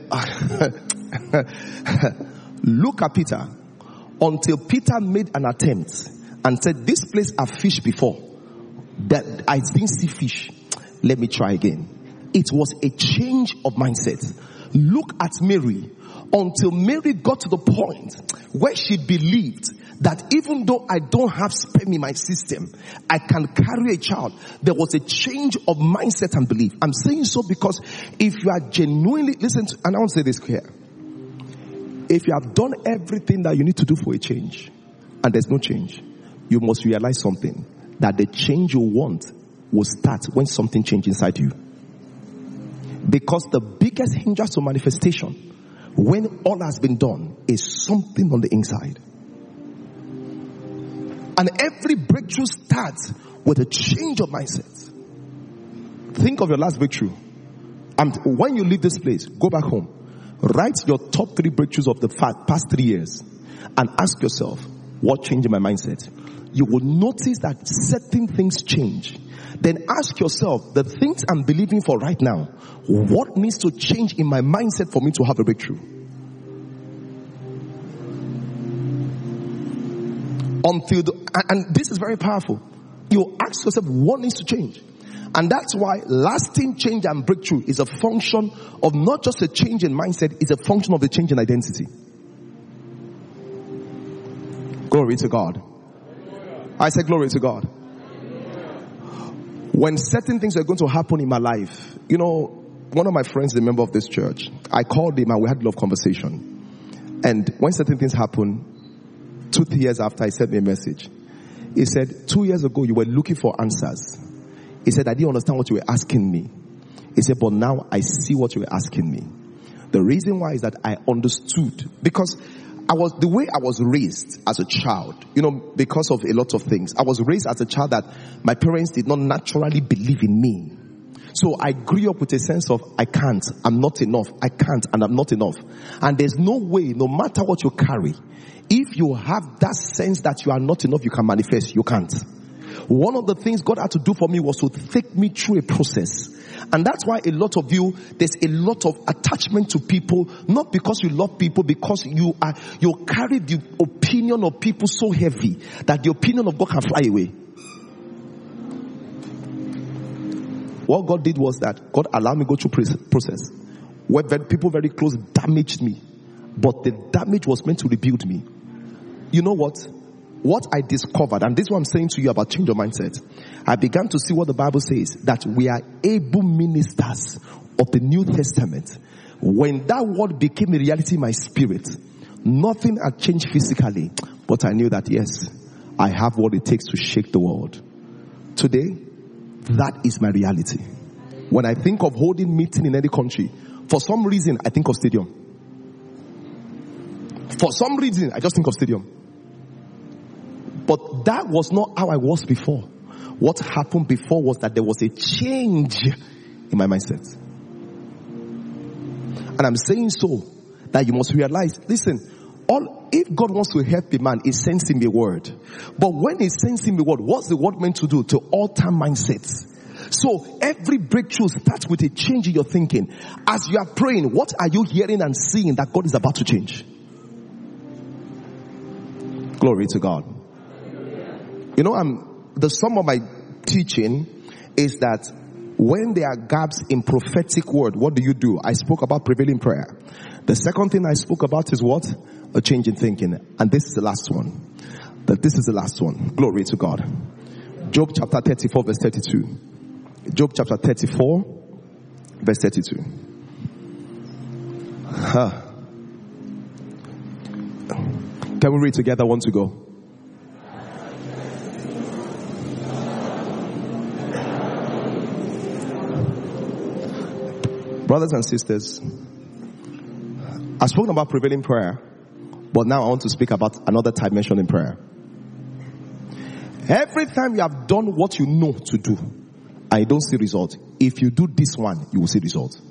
look at Peter. Until Peter made an attempt and said, this place I've fished before, that I didn't see fish. Let me try again. It was a change of mindset. Look at Mary. Until Mary got to the point where she believed that even though I don't have sperm in my system, I can carry a child. There was a change of mindset and belief. I'm saying so because if you are genuinely, listen to, and I want to say this here. If you have done everything that you need to do for a change, and there's no change, you must realize something, that the change you want will start when something changes inside you. Because the biggest hindrance to manifestation, when all has been done, is something on the inside. And every breakthrough starts with a change of mindset. Think of your last breakthrough. And when you leave this place, go back home. Write your top three breakthroughs of the past three years. And ask yourself, what changed in my mindset? You will notice that certain things change. Then ask yourself, the things I'm believing for right now, what needs to change in my mindset for me to have a breakthrough? Until the, and this is very powerful. You ask yourself, what needs to change? And that's why lasting change and breakthrough is a function of not just a change in mindset, it's a function of a change in identity. Glory to God. I said glory to God. When certain things are going to happen in my life, you know, one of my friends is a member of this church. I called him and we had a lot of conversation. And when certain things happen, two, three years after, he sent me a message. He said, two years ago, you were looking for answers. He said, I didn't understand what you were asking me. He said, but now I see what you were asking me. The reason why is that I understood. Because I was, the way I was raised as a child, you know, because of a lot of things, I was raised as a child that my parents did not naturally believe in me. So I grew up with a sense of, I can't, I'm not enough, I can't, and I'm not enough. And there's no way, no matter what you carry, if you have that sense that you are not enough, you can manifest, you can't. One of the things God had to do for me was to take me through a process. And that's why a lot of you, there's a lot of attachment to people, not because you love people, because you are, you carry the opinion of people so heavy that the opinion of God can fly away. What God did was that God allowed me to go through process where people very close damaged me, but the damage was meant to rebuild me. You know what? What I discovered, and this is what I'm saying to you about change of mindset, I began to see what the Bible says, that we are able ministers of the New Testament. When that word became a reality in my spirit, nothing had changed physically, but I knew that yes, I have what it takes to shake the world. Today, that is my reality. When I think of holding meeting in any country, for some reason, I think of stadium. For some reason, I just think of stadium. But that was not how I was before. What happened before was that there was a change in my mindset. And I'm saying so that you must realize, listen, all, if God wants to help a man, he sends him a word. But when he sends him a word, what's the word meant to do? To alter mindsets. So every breakthrough starts with a change in your thinking. As you are praying, what are you hearing and seeing that God is about to change? Glory to God. You know, I'm, the sum of my teaching is that when there are gaps in prophetic word, what do you do? I spoke about prevailing prayer. The second thing I spoke about is what? A change in thinking. And this is the last one. That this is the last one. Glory to God. Job chapter thirty-four verse thirty-two. Job chapter thirty-four verse thirty-two. Huh. Can we read together? One to go. Brothers and sisters, I've spoken about prevailing prayer, but now I want to speak about another dimension in prayer. Every time you have done what you know to do and you don't see result, if you do this one, you will see result.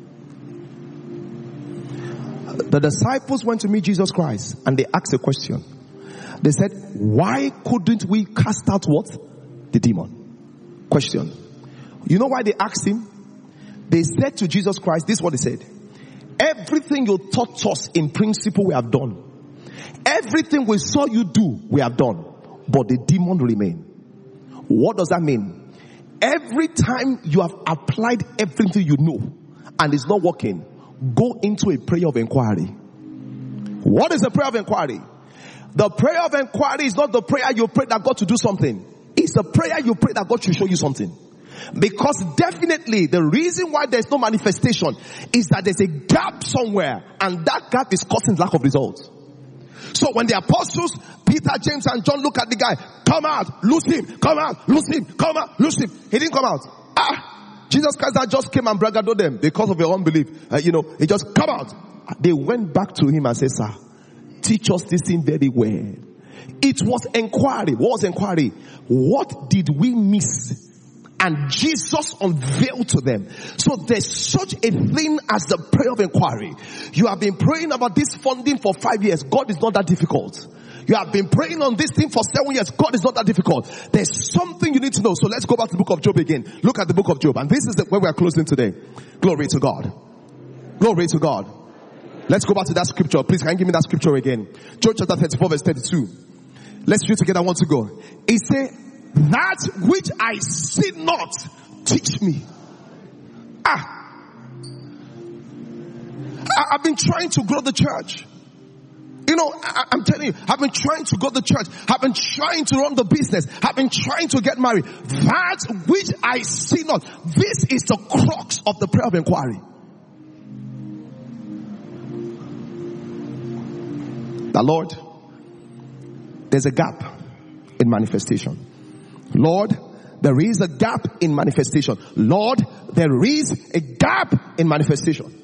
The disciples went to meet Jesus Christ and they asked a question. They said, why couldn't we cast out what? The demon. Question. You know why they asked him? They said to Jesus Christ, this is what they said. Everything you taught us in principle we have done. Everything we saw you do, we have done. But the demon remain. What does that mean? Every time you have applied everything you know and it's not working, go into a prayer of inquiry. What is a prayer of inquiry? The prayer of inquiry is not the prayer you pray that God to do something. It's the prayer you pray that God should show you something. Because definitely the reason why there's no manifestation is that there's a gap somewhere, and that gap is causing lack of results. So when the apostles, Peter, James and John look at the guy, come out, loose him, come out, loose him, come out, loose him. He didn't come out. Ah, Jesus Christ that just came and braggaded them because of their unbelief. Uh, you know, he just come out. They went back to him and said, sir, teach us this thing very well. It was inquiry. What was inquiry? What did we miss? And Jesus unveiled to them. So there's such a thing as the prayer of inquiry. You have been praying about this funding for five years. God is not that difficult. You have been praying on this thing for seven years. God is not that difficult. There's something you need to know. So let's go back to the book of Job again. Look at the book of Job. And this is the, where we are closing today. Glory to God. Glory to God. Let's go back to that scripture. Please, can you give me that scripture again? Job chapter thirty-four verse thirty-two. Let's read together. I want to go. It says, that which I see not, teach me. Ah. I, I've been trying to grow the church. You know, I, I'm telling you, I've been trying to grow the church. I've been trying to run the business. I've been trying to get married. That which I see not. This is the crux of the prayer of inquiry. The Lord, there's a gap in manifestation. Lord, there is a gap in manifestation. Lord, there is a gap in manifestation.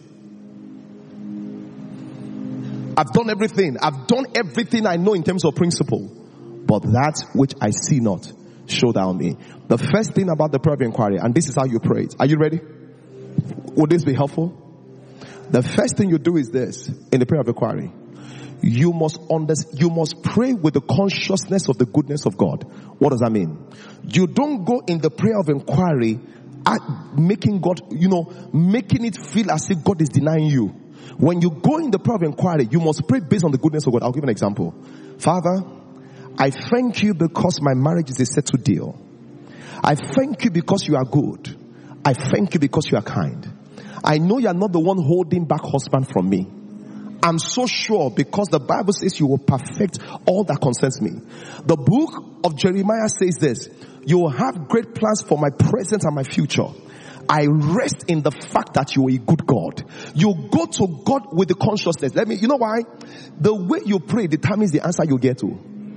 I've done everything. I've done everything I know in terms of principle. But that which I see not, show thou me. The first thing about the prayer of inquiry, and this is how you pray it. Are you ready? Would this be helpful? The first thing you do is this, in the prayer of inquiry. You must understand, you must pray with the consciousness of the goodness of God. What does that mean? You don't go in the prayer of inquiry at making God, you know, making it feel as if God is denying you. When you go in the prayer of inquiry, you must pray based on the goodness of God. I'll give an example. Father, I thank you because my marriage is a settled deal. I thank you because you are good. I thank you because you are kind. I know you are not the one holding back husband from me. I'm so sure because the Bible says you will perfect all that concerns me. The book of Jeremiah says this, you will have great plans for my present and my future. I rest in the fact that you are a good God. You go to God with the consciousness. Let me, you know why? The way you pray determines the answer you get to.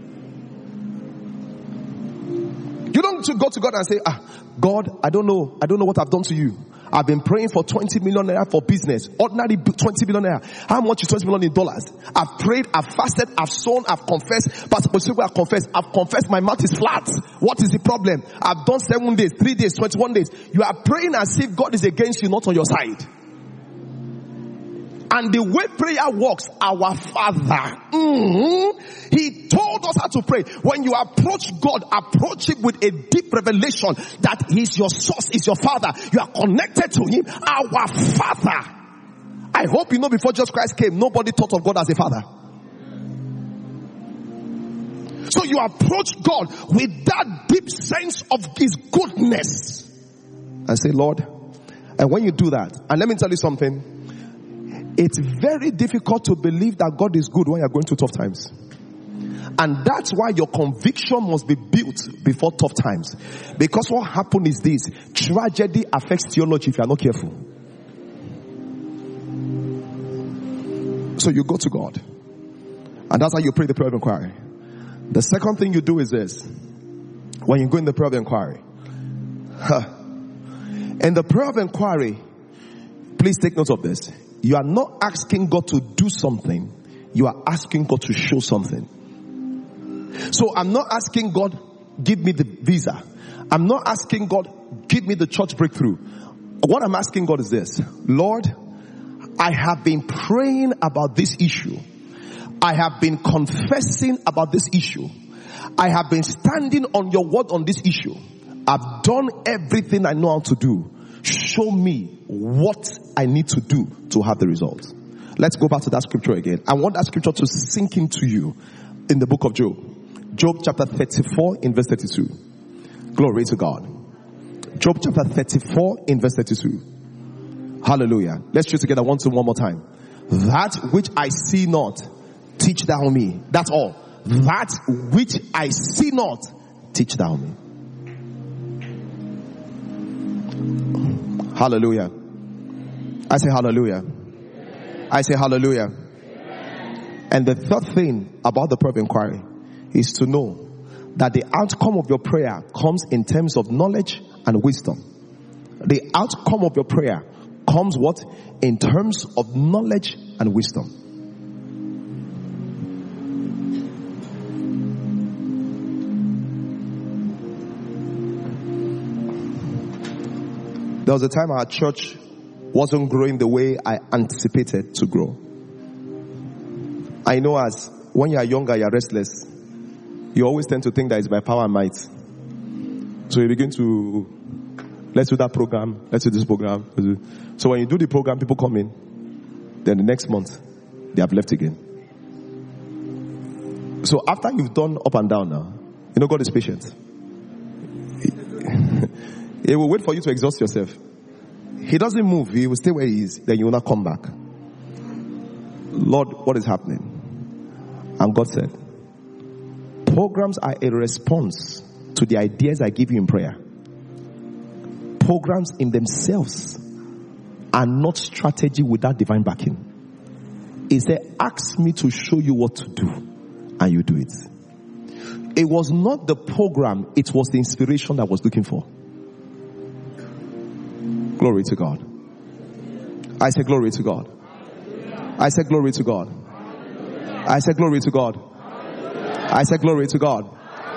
You don't go to God and say, ah, God, I don't know. I don't know what I've done to you. I've been praying for twenty million naira for business. Ordinary twenty million naira. How much is twenty million in dollars? I've prayed, I've fasted, I've sown, I've confessed. Pastor Posibu, I've confessed. I've confessed my mouth is flat. What is the problem? I've done seven days, three days, twenty-one days. You are praying as if God is against you, not on your side. And the way prayer works, our Father, mm-hmm, He told us how to pray. When you approach God, approach Him with a deep revelation that He's your source, is your Father. You are connected to Him, our Father. I hope you know before Jesus Christ came, nobody thought of God as a Father. So you approach God with that deep sense of His goodness. And say, Lord, and when you do that, and let me tell you something, it's very difficult to believe that God is good when you're going through tough times. And that's why your conviction must be built before tough times. Because what happened is this, tragedy affects theology if you are not careful. So you go to God. And that's how you pray the prayer of inquiry. The second thing you do is this. When you go in the prayer of inquiry. Huh, in the prayer of inquiry, please take note of this. You are not asking God to do something. You are asking God to show something. So I'm not asking God, give me the visa. I'm not asking God, give me the church breakthrough. What I'm asking God is this. Lord, I have been praying about this issue. I have been confessing about this issue. I have been standing on your word on this issue. I've done everything I know how to do. Show me what I need to do to have the results. Let's go back to that scripture again. I want that scripture to sink into you in the book of Job. Job chapter thirty-four in verse thirty-two. Glory to God. Job chapter thirty-four in verse thirty-two. Hallelujah. Let's read together one, two, one more time. That which I see not, teach thou me. That's all. That which I see not, teach thou me. Hallelujah. I say hallelujah. I say hallelujah. And the third thing about the prayer of inquiry is to know that the outcome of your prayer comes in terms of knowledge and wisdom. The outcome of your prayer comes what? In terms of knowledge and wisdom. There was a time our church wasn't growing the way I anticipated to grow. I know as when you are younger, you are restless. You always tend to think that it's by power and might. So you begin to, let's do that program, let's do this program. So when you do the program, people come in. Then the next month, they have left again. So after you've done up and down now, you know God is patient. He will wait for you to exhaust yourself. He doesn't move. He will stay where he is. Then you will not come back. Lord, what is happening? And God said, programs are a response to the ideas I give you in prayer. Programs in themselves are not strategy without divine backing. He said, ask me to show you what to do. And you do it. It was not the program. It was the inspiration that I was looking for. Glory to God. I say glory to God. I say glory to God. I say glory to God. I say glory to God.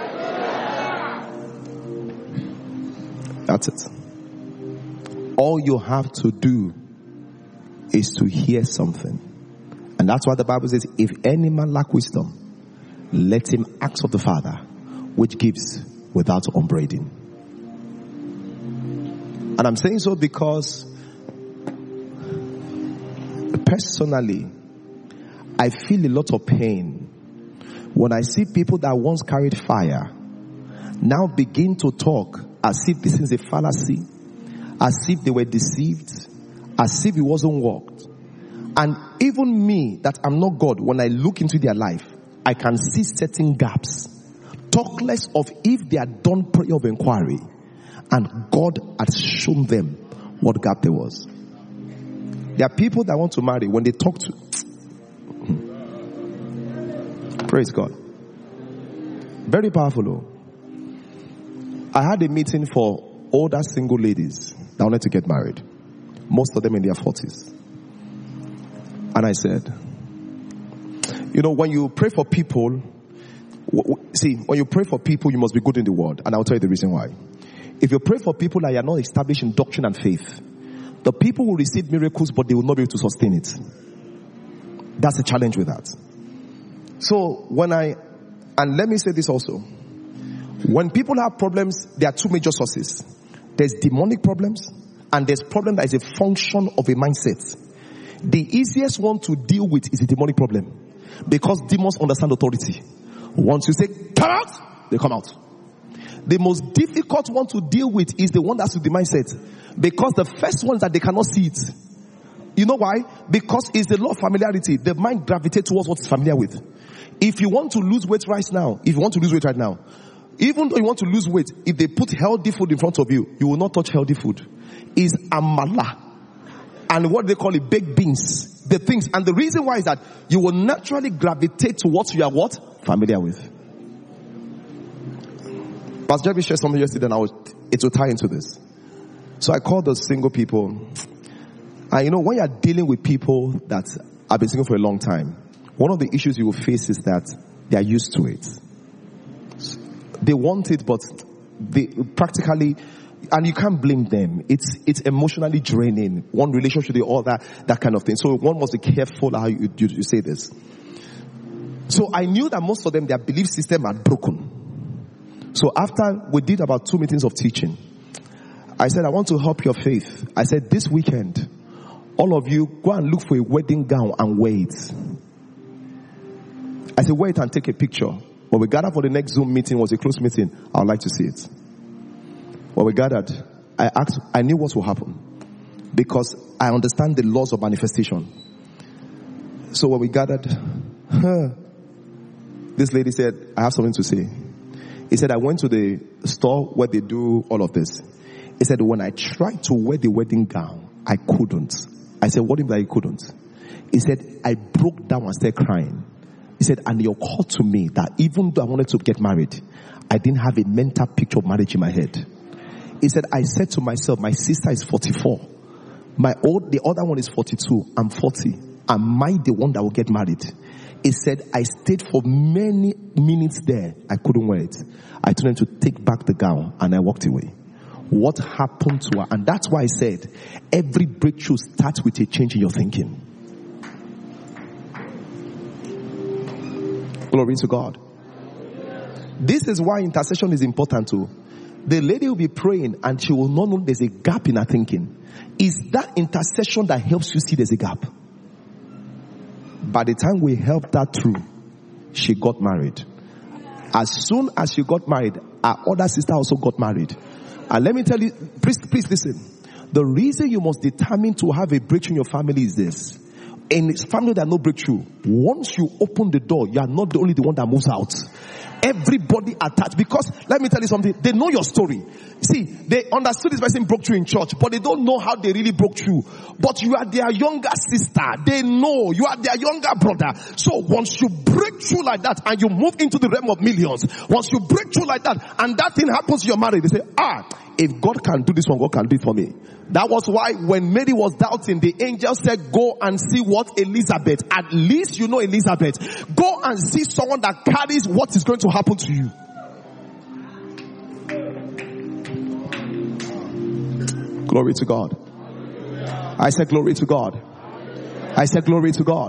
That's it. All you have to do is to hear something. And that's why the Bible says, if any man lack wisdom, let him ask of the Father, which gives without upbraiding. And I'm saying so because personally, I feel a lot of pain when I see people that once carried fire now begin to talk as if this is a fallacy, as if they were deceived, as if it wasn't worked. And even me, that I'm not God, when I look into their life, I can see certain gaps. Talk less of if they had done prayer of inquiry and God had shown them what gap there was. There are people that want to marry when they talk to. Praise God. Very powerful. Though. I had a meeting for older single ladies that wanted to get married. Most of them in their forties. And I said, you know, when you pray for people, see, when you pray for people, you must be good in the word. And I'll tell you the reason why. If you pray for people that are not established in doctrine and faith, the people will receive miracles, but they will not be able to sustain it. That's the challenge with that. So when I, and let me say this also. When people have problems, there are two major sources. There's demonic problems, and there's problem that is a function of a mindset. The easiest one to deal with is a demonic problem. Because demons understand authority. Once you say, come out, they come out. The most difficult one to deal with is the one that's with the mindset. Because the first one is that they cannot see it. You know why? Because it's the law of familiarity. The mind gravitates towards what it's familiar with. If you want to lose weight right now, if you want to lose weight right now, even though you want to lose weight, if they put healthy food in front of you, you will not touch healthy food. It's amala. And what they call it, baked beans. the things. And the reason why is that you will naturally gravitate to what you are what? Familiar with. Pastor Jeremy shared something yesterday and I was, it will tie into this. So I called those single people. And you know, when you're dealing with people that have been single for a long time, one of the issues you will face is that they are used to it. They want it, but they practically, and you can't blame them. It's it's emotionally draining. One relationship to the other, that kind of thing. So one must be careful how you, you, you say this. So I knew that most of them, their belief system had broken. So after we did about two meetings of teaching, I said, I want to help your faith. I said, this weekend, all of you go and look for a wedding gown and wear it. I said, wear it and take a picture. When we gathered for the next Zoom meeting, was a close meeting, I would like to see it. When we gathered, I asked, I knew what will happen. Because I understand the laws of manifestation. So when we gathered, huh, this lady said, I have something to say. He said, I went to the store where they do all of this. He said, when I tried to wear the wedding gown, I couldn't. I said, what do you mean that you couldn't? He said, I broke down and started crying. He said, and it occurred to me that even though I wanted to get married, I didn't have a mental picture of marriage in my head. He said, I said to myself, my sister is forty-four. My old, the other one is forty-two. I'm forty. Am I the one that will get married? He said, I stayed for many minutes there. I couldn't wear it. I told him to take back the gown and I walked away. What happened to her? And that's why I said, every breakthrough starts with a change in your thinking. Glory to God. This is why intercession is important too. The lady will be praying and she will not know there's a gap in her thinking. Is that intercession that helps you see there's a gap? By the time we helped her through, she got married. As soon as she got married, her other sister also got married. And let me tell you, please, please listen. The reason you must determine to have a breakthrough in your family is this. In this family, there are no breakthrough. Once you open the door, you are not the only the one that moves out. Everybody attached. Because, let me tell you something, they know your story. See, they understood this person broke through in church, but they don't know how they really broke through. But you are their younger sister. They know you are their younger brother. So once you break through like that and you move into the realm of millions, once you break through like that and that thing happens to your marriage, they say, ah, if God can do this one, God can do it for me. That was why when Mary was doubting, the angel said, go and see what Elizabeth. At least you know Elizabeth. Go and see someone that carries what is going to happen to you. Glory to God. I said glory to God. I said glory to God.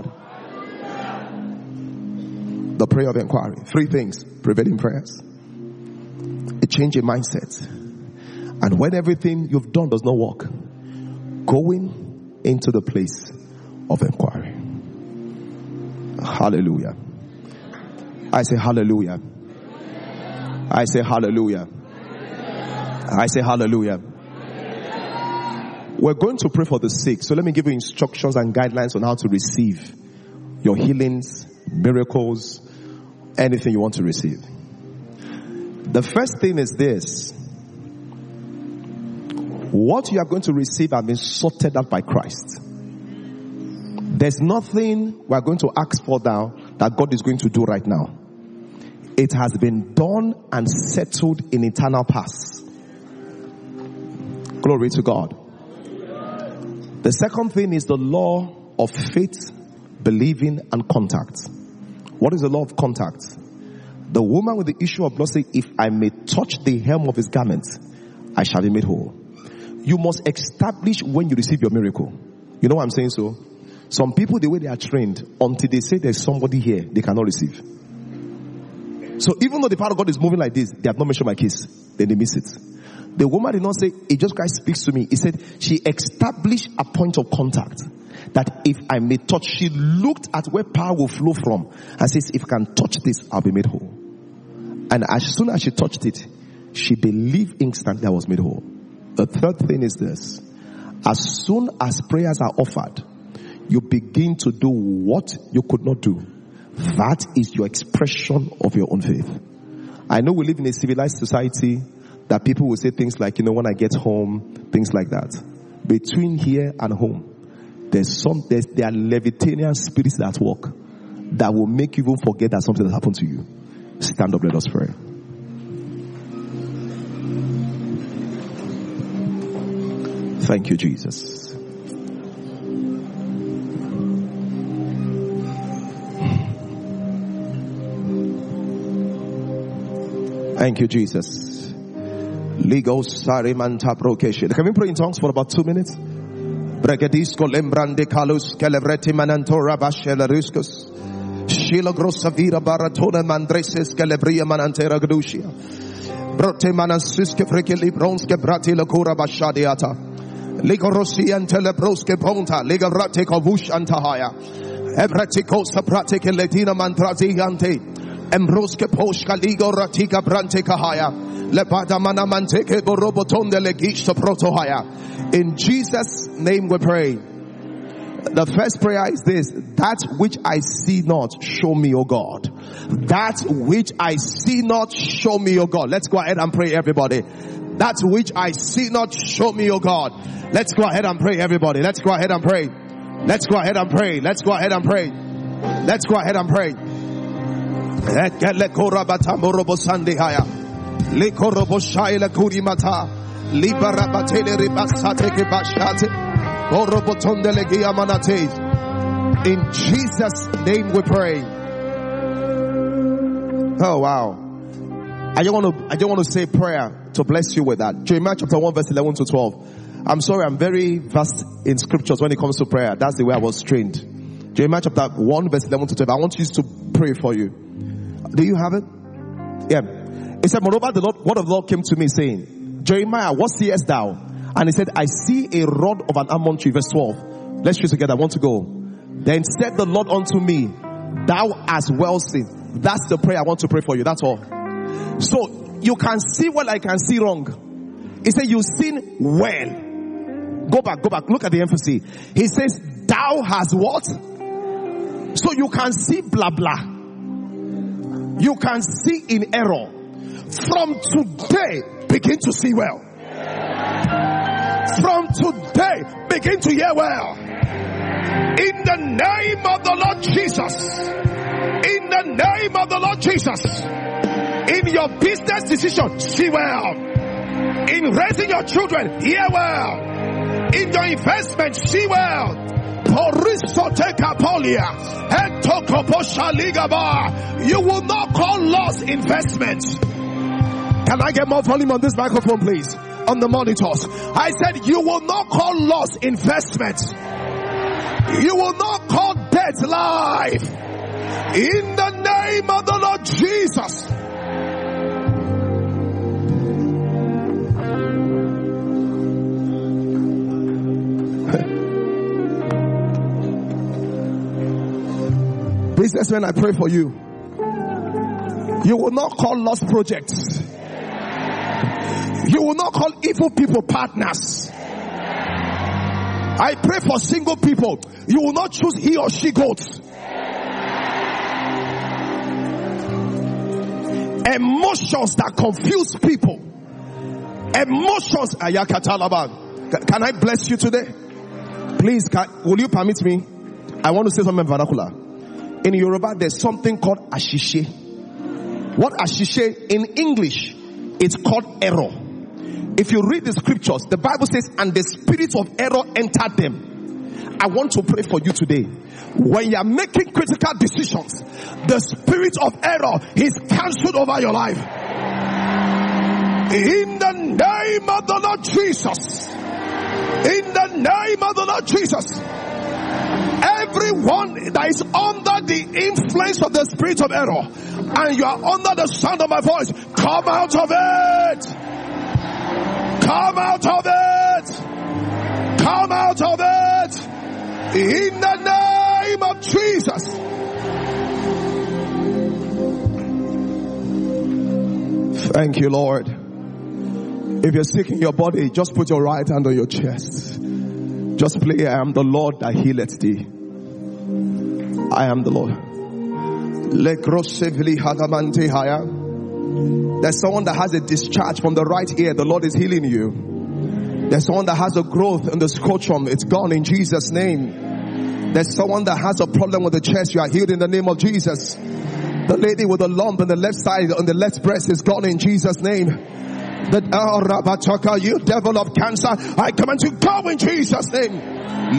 The prayer of inquiry. Three things. Prevailing prayers. A change in mindset. And when everything you've done does not work, going into the place of inquiry. Hallelujah. I say hallelujah. I say hallelujah. I say hallelujah. We're going to pray for the sick. So let me give you instructions and guidelines on how to receive your healings, miracles, anything you want to receive. The first thing is this. What you are going to receive has been sorted out by Christ. There's nothing we're going to ask for now that God is going to do right now. It has been done and settled in eternal past. Glory to God. The second thing is the law of faith, believing, and contact. What is the law of contact? The woman with the issue of blood said, if I may touch the hem of his garment, I shall be made whole. You must establish when you receive your miracle. You know what I'm saying? So, some people, the way they are trained, until they say there's somebody here, they cannot receive. So, even though the power of God is moving like this, they have not mentioned my case. Then they miss it. The woman did not say, it just Christ speaks to me. He said, she established a point of contact. That if I may touch, she looked at where power will flow from. And says, if I can touch this, I'll be made whole. And as soon as she touched it, she believed instantly I was made whole. The third thing is this. As soon as prayers are offered, you begin to do what you could not do. That is your expression of your own faith. I know we live in a civilized society that people will say things like, you know, when I get home, things like that. Between here and home, there's some, there's, there are Levitanian spirits that work that will make you even forget that something has happened to you. Stand up, let us pray. Thank you, Jesus. Thank you, Jesus. Ligo Sarimanta Brokeshe. Can we pray in tongues for about two minutes? Bregadisco Lembrande Kalus Celebreti Manantora Bashelaruscus. Shila Grossavira Baratona Mandreses Calabria Manantera Gadushia. Brote Manasuske Frekili Bronske Brati Lacura Bashadiata. Ligo Rossi and Telebroske Ponta. Liga Rate Kovush Antahaya. Ebratico Sapratic Latina Mantraziante. Embroske Poshka Ligo Ratika Brante Kahaya. Lepata Mana Manteke Boroboton de Legish Protohaya. In Jesus' name we pray. The first prayer is this: that which I see not, show me, O God. That which I see not, show me, O God. Let's go ahead and pray, everybody. That which I see not, show me, O God. Let's go ahead and pray, everybody. Let's go ahead and pray. Let's go ahead and pray. Let's go ahead and pray. Let's go ahead and pray. In Jesus' name we pray. Oh wow. I just want to I just want to say prayer to bless you with that. Jeremiah chapter one verse eleven to twelve. I'm sorry, I'm very vast in scriptures when it comes to prayer. That's the way I was trained. Jeremiah chapter one verse eleven to twelve. I want you to pray for you. Do you have it? Yeah. It said, moreover, the Lord, word of the Lord came to me saying, Jeremiah, what seest thou? And he said, I see a rod of an almond tree. Verse twelve. Let's read together. I want to go. Then said the Lord unto me, thou hast well seen. That's the prayer I want to pray for you. That's all. So you can see well, I can see wrong. He said, you seen well. Go back, go back. Look at the emphasis. He says, thou hast what? So you can see blah blah. You can see in error. From today, begin to see well. From today, begin to hear well. In the name of the Lord Jesus. In the name of the Lord Jesus. In your business decision, see well. In raising your children, hear well. In your investment, see well. You will not call loss investment. Can I get more volume on this microphone, please? On the monitors. I said you will not call loss investment. You will not call death life. In the name of the Lord Jesus. Businessmen, I pray for you. You will not call lost projects. You will not call evil people partners. I pray for single people. You will not choose he or she goats. Emotions that confuse people. Emotions. Can I bless you today? Please, can, will you permit me? I want to say something vernacular. In Yoruba, there's something called ashishe. What ashishe in English? It's called error. If you read the scriptures, the Bible says, and the spirit of error entered them. I want to pray for you today. When you are making critical decisions, the spirit of error is cancelled over your life. In the name of the Lord Jesus. In the name of the Lord Jesus. Everyone that is under the influence of the spirit of error, and you are under the sound of my voice, come out of it. Come out of it. Come out of it. In the name of Jesus. Thank you, Lord. If you're sick in your body, just put your right hand on your chest. Just play, I am the Lord that healeth thee. I am the Lord. There's someone that has a discharge from the right ear. The Lord is healing you. There's someone that has a growth in the scrotum. It's gone in Jesus' name. There's someone that has a problem with the chest. You are healed in the name of Jesus. The lady with a lump on the left side, on the left breast, is gone in Jesus' name. The oh, Rabataka, you devil of cancer, I command you go in Jesus' name. I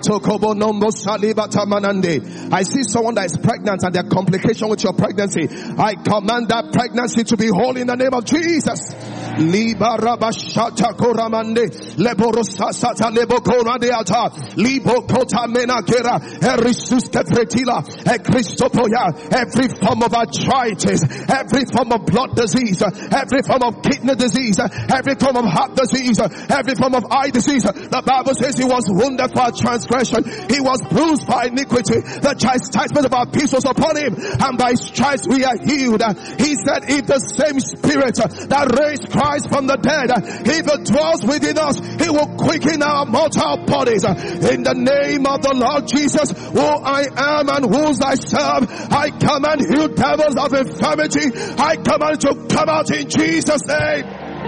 see someone that is pregnant and there are complications with your pregnancy. I command that pregnancy to be whole in the name of Jesus. Liba rabashata koramande leborosa sata lebokora deata libo kota menakera erisus kefretila ekristopoya. Every form of arthritis, every form of blood disease, every form of kidney disease, every form of heart disease, every form of eye disease. The Bible says he was wounded for our transgression, he was bruised for iniquity. The chastisement of our peace was upon him, and by stripes we are healed. He said, if the same spirit that raised Christ from the dead, if it dwells within us, he will quicken our mortal bodies. In the name of the Lord Jesus, who I am and whose I serve, I command you devils of infirmity, I command you to come out in Jesus' name.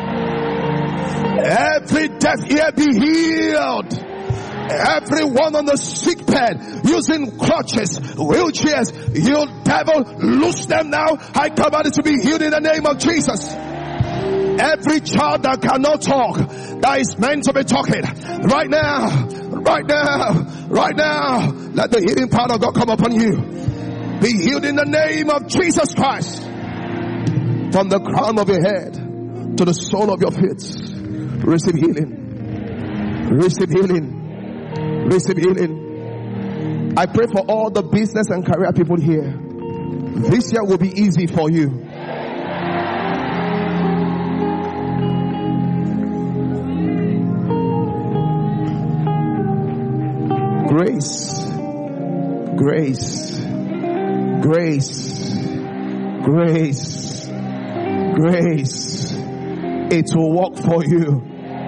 Every deaf ear be healed. Everyone on the sick bed using crutches, wheelchairs, you devil, loose them now. I command it to be healed in the name of Jesus. Every child that cannot talk, that is meant to be talking, right now, right now, right now, let the healing power of God come upon you. Be healed in the name of Jesus Christ. From the crown of your head to the sole of your feet, receive healing. Receive healing. Receive healing. I pray for all the business and career people here. This year will be easy for you. Grace, grace, grace, grace, grace. It will work for you.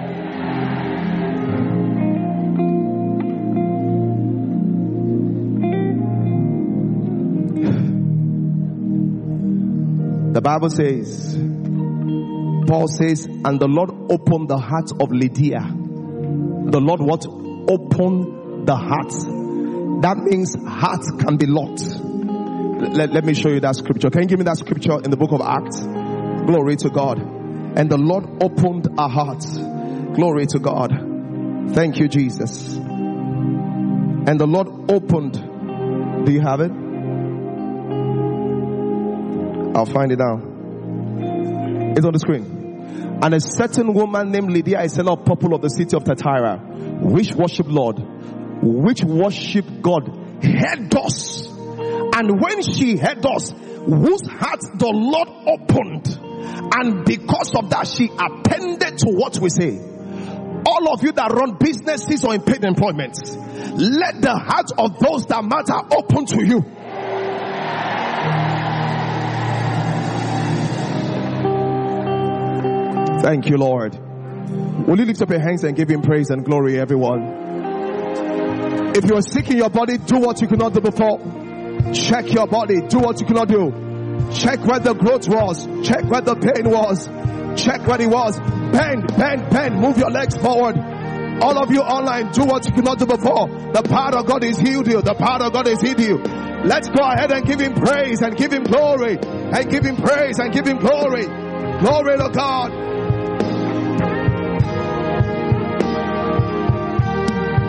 The Bible says, Paul says, and the Lord opened the heart of Lydia. The Lord what? Opened the heart. That means heart can be locked. Let, let me show you that scripture. Can you give me that scripture in the book of Acts? Glory to God. And the Lord opened our hearts. Glory to God. Thank you, Jesus. And the Lord opened. Do you have it? I'll find it now. It's on the screen. And a certain woman named Lydia, a seller of purple of the city of Thyatira, which worship Lord, which worship God, heard us. And when she heard us, whose heart the Lord opened, and because of that she attended to what we say. All of you that run businesses or in paid employment, let the heart of those that matter open to you. Thank you, Lord. Will you lift up your hands and give him praise and glory, everyone? If you are sick in your body, do what you could not do before. Check your body. Do what you could not do. Check where the growth was. Check where the pain was. Check where it was. Bend, bend, bend. Move your legs forward. All of you online, do what you could not do before. The power of God is healed you. The power of God is healed you. Let's go ahead and give him praise and give him glory. And give him praise and give him glory. Glory to God.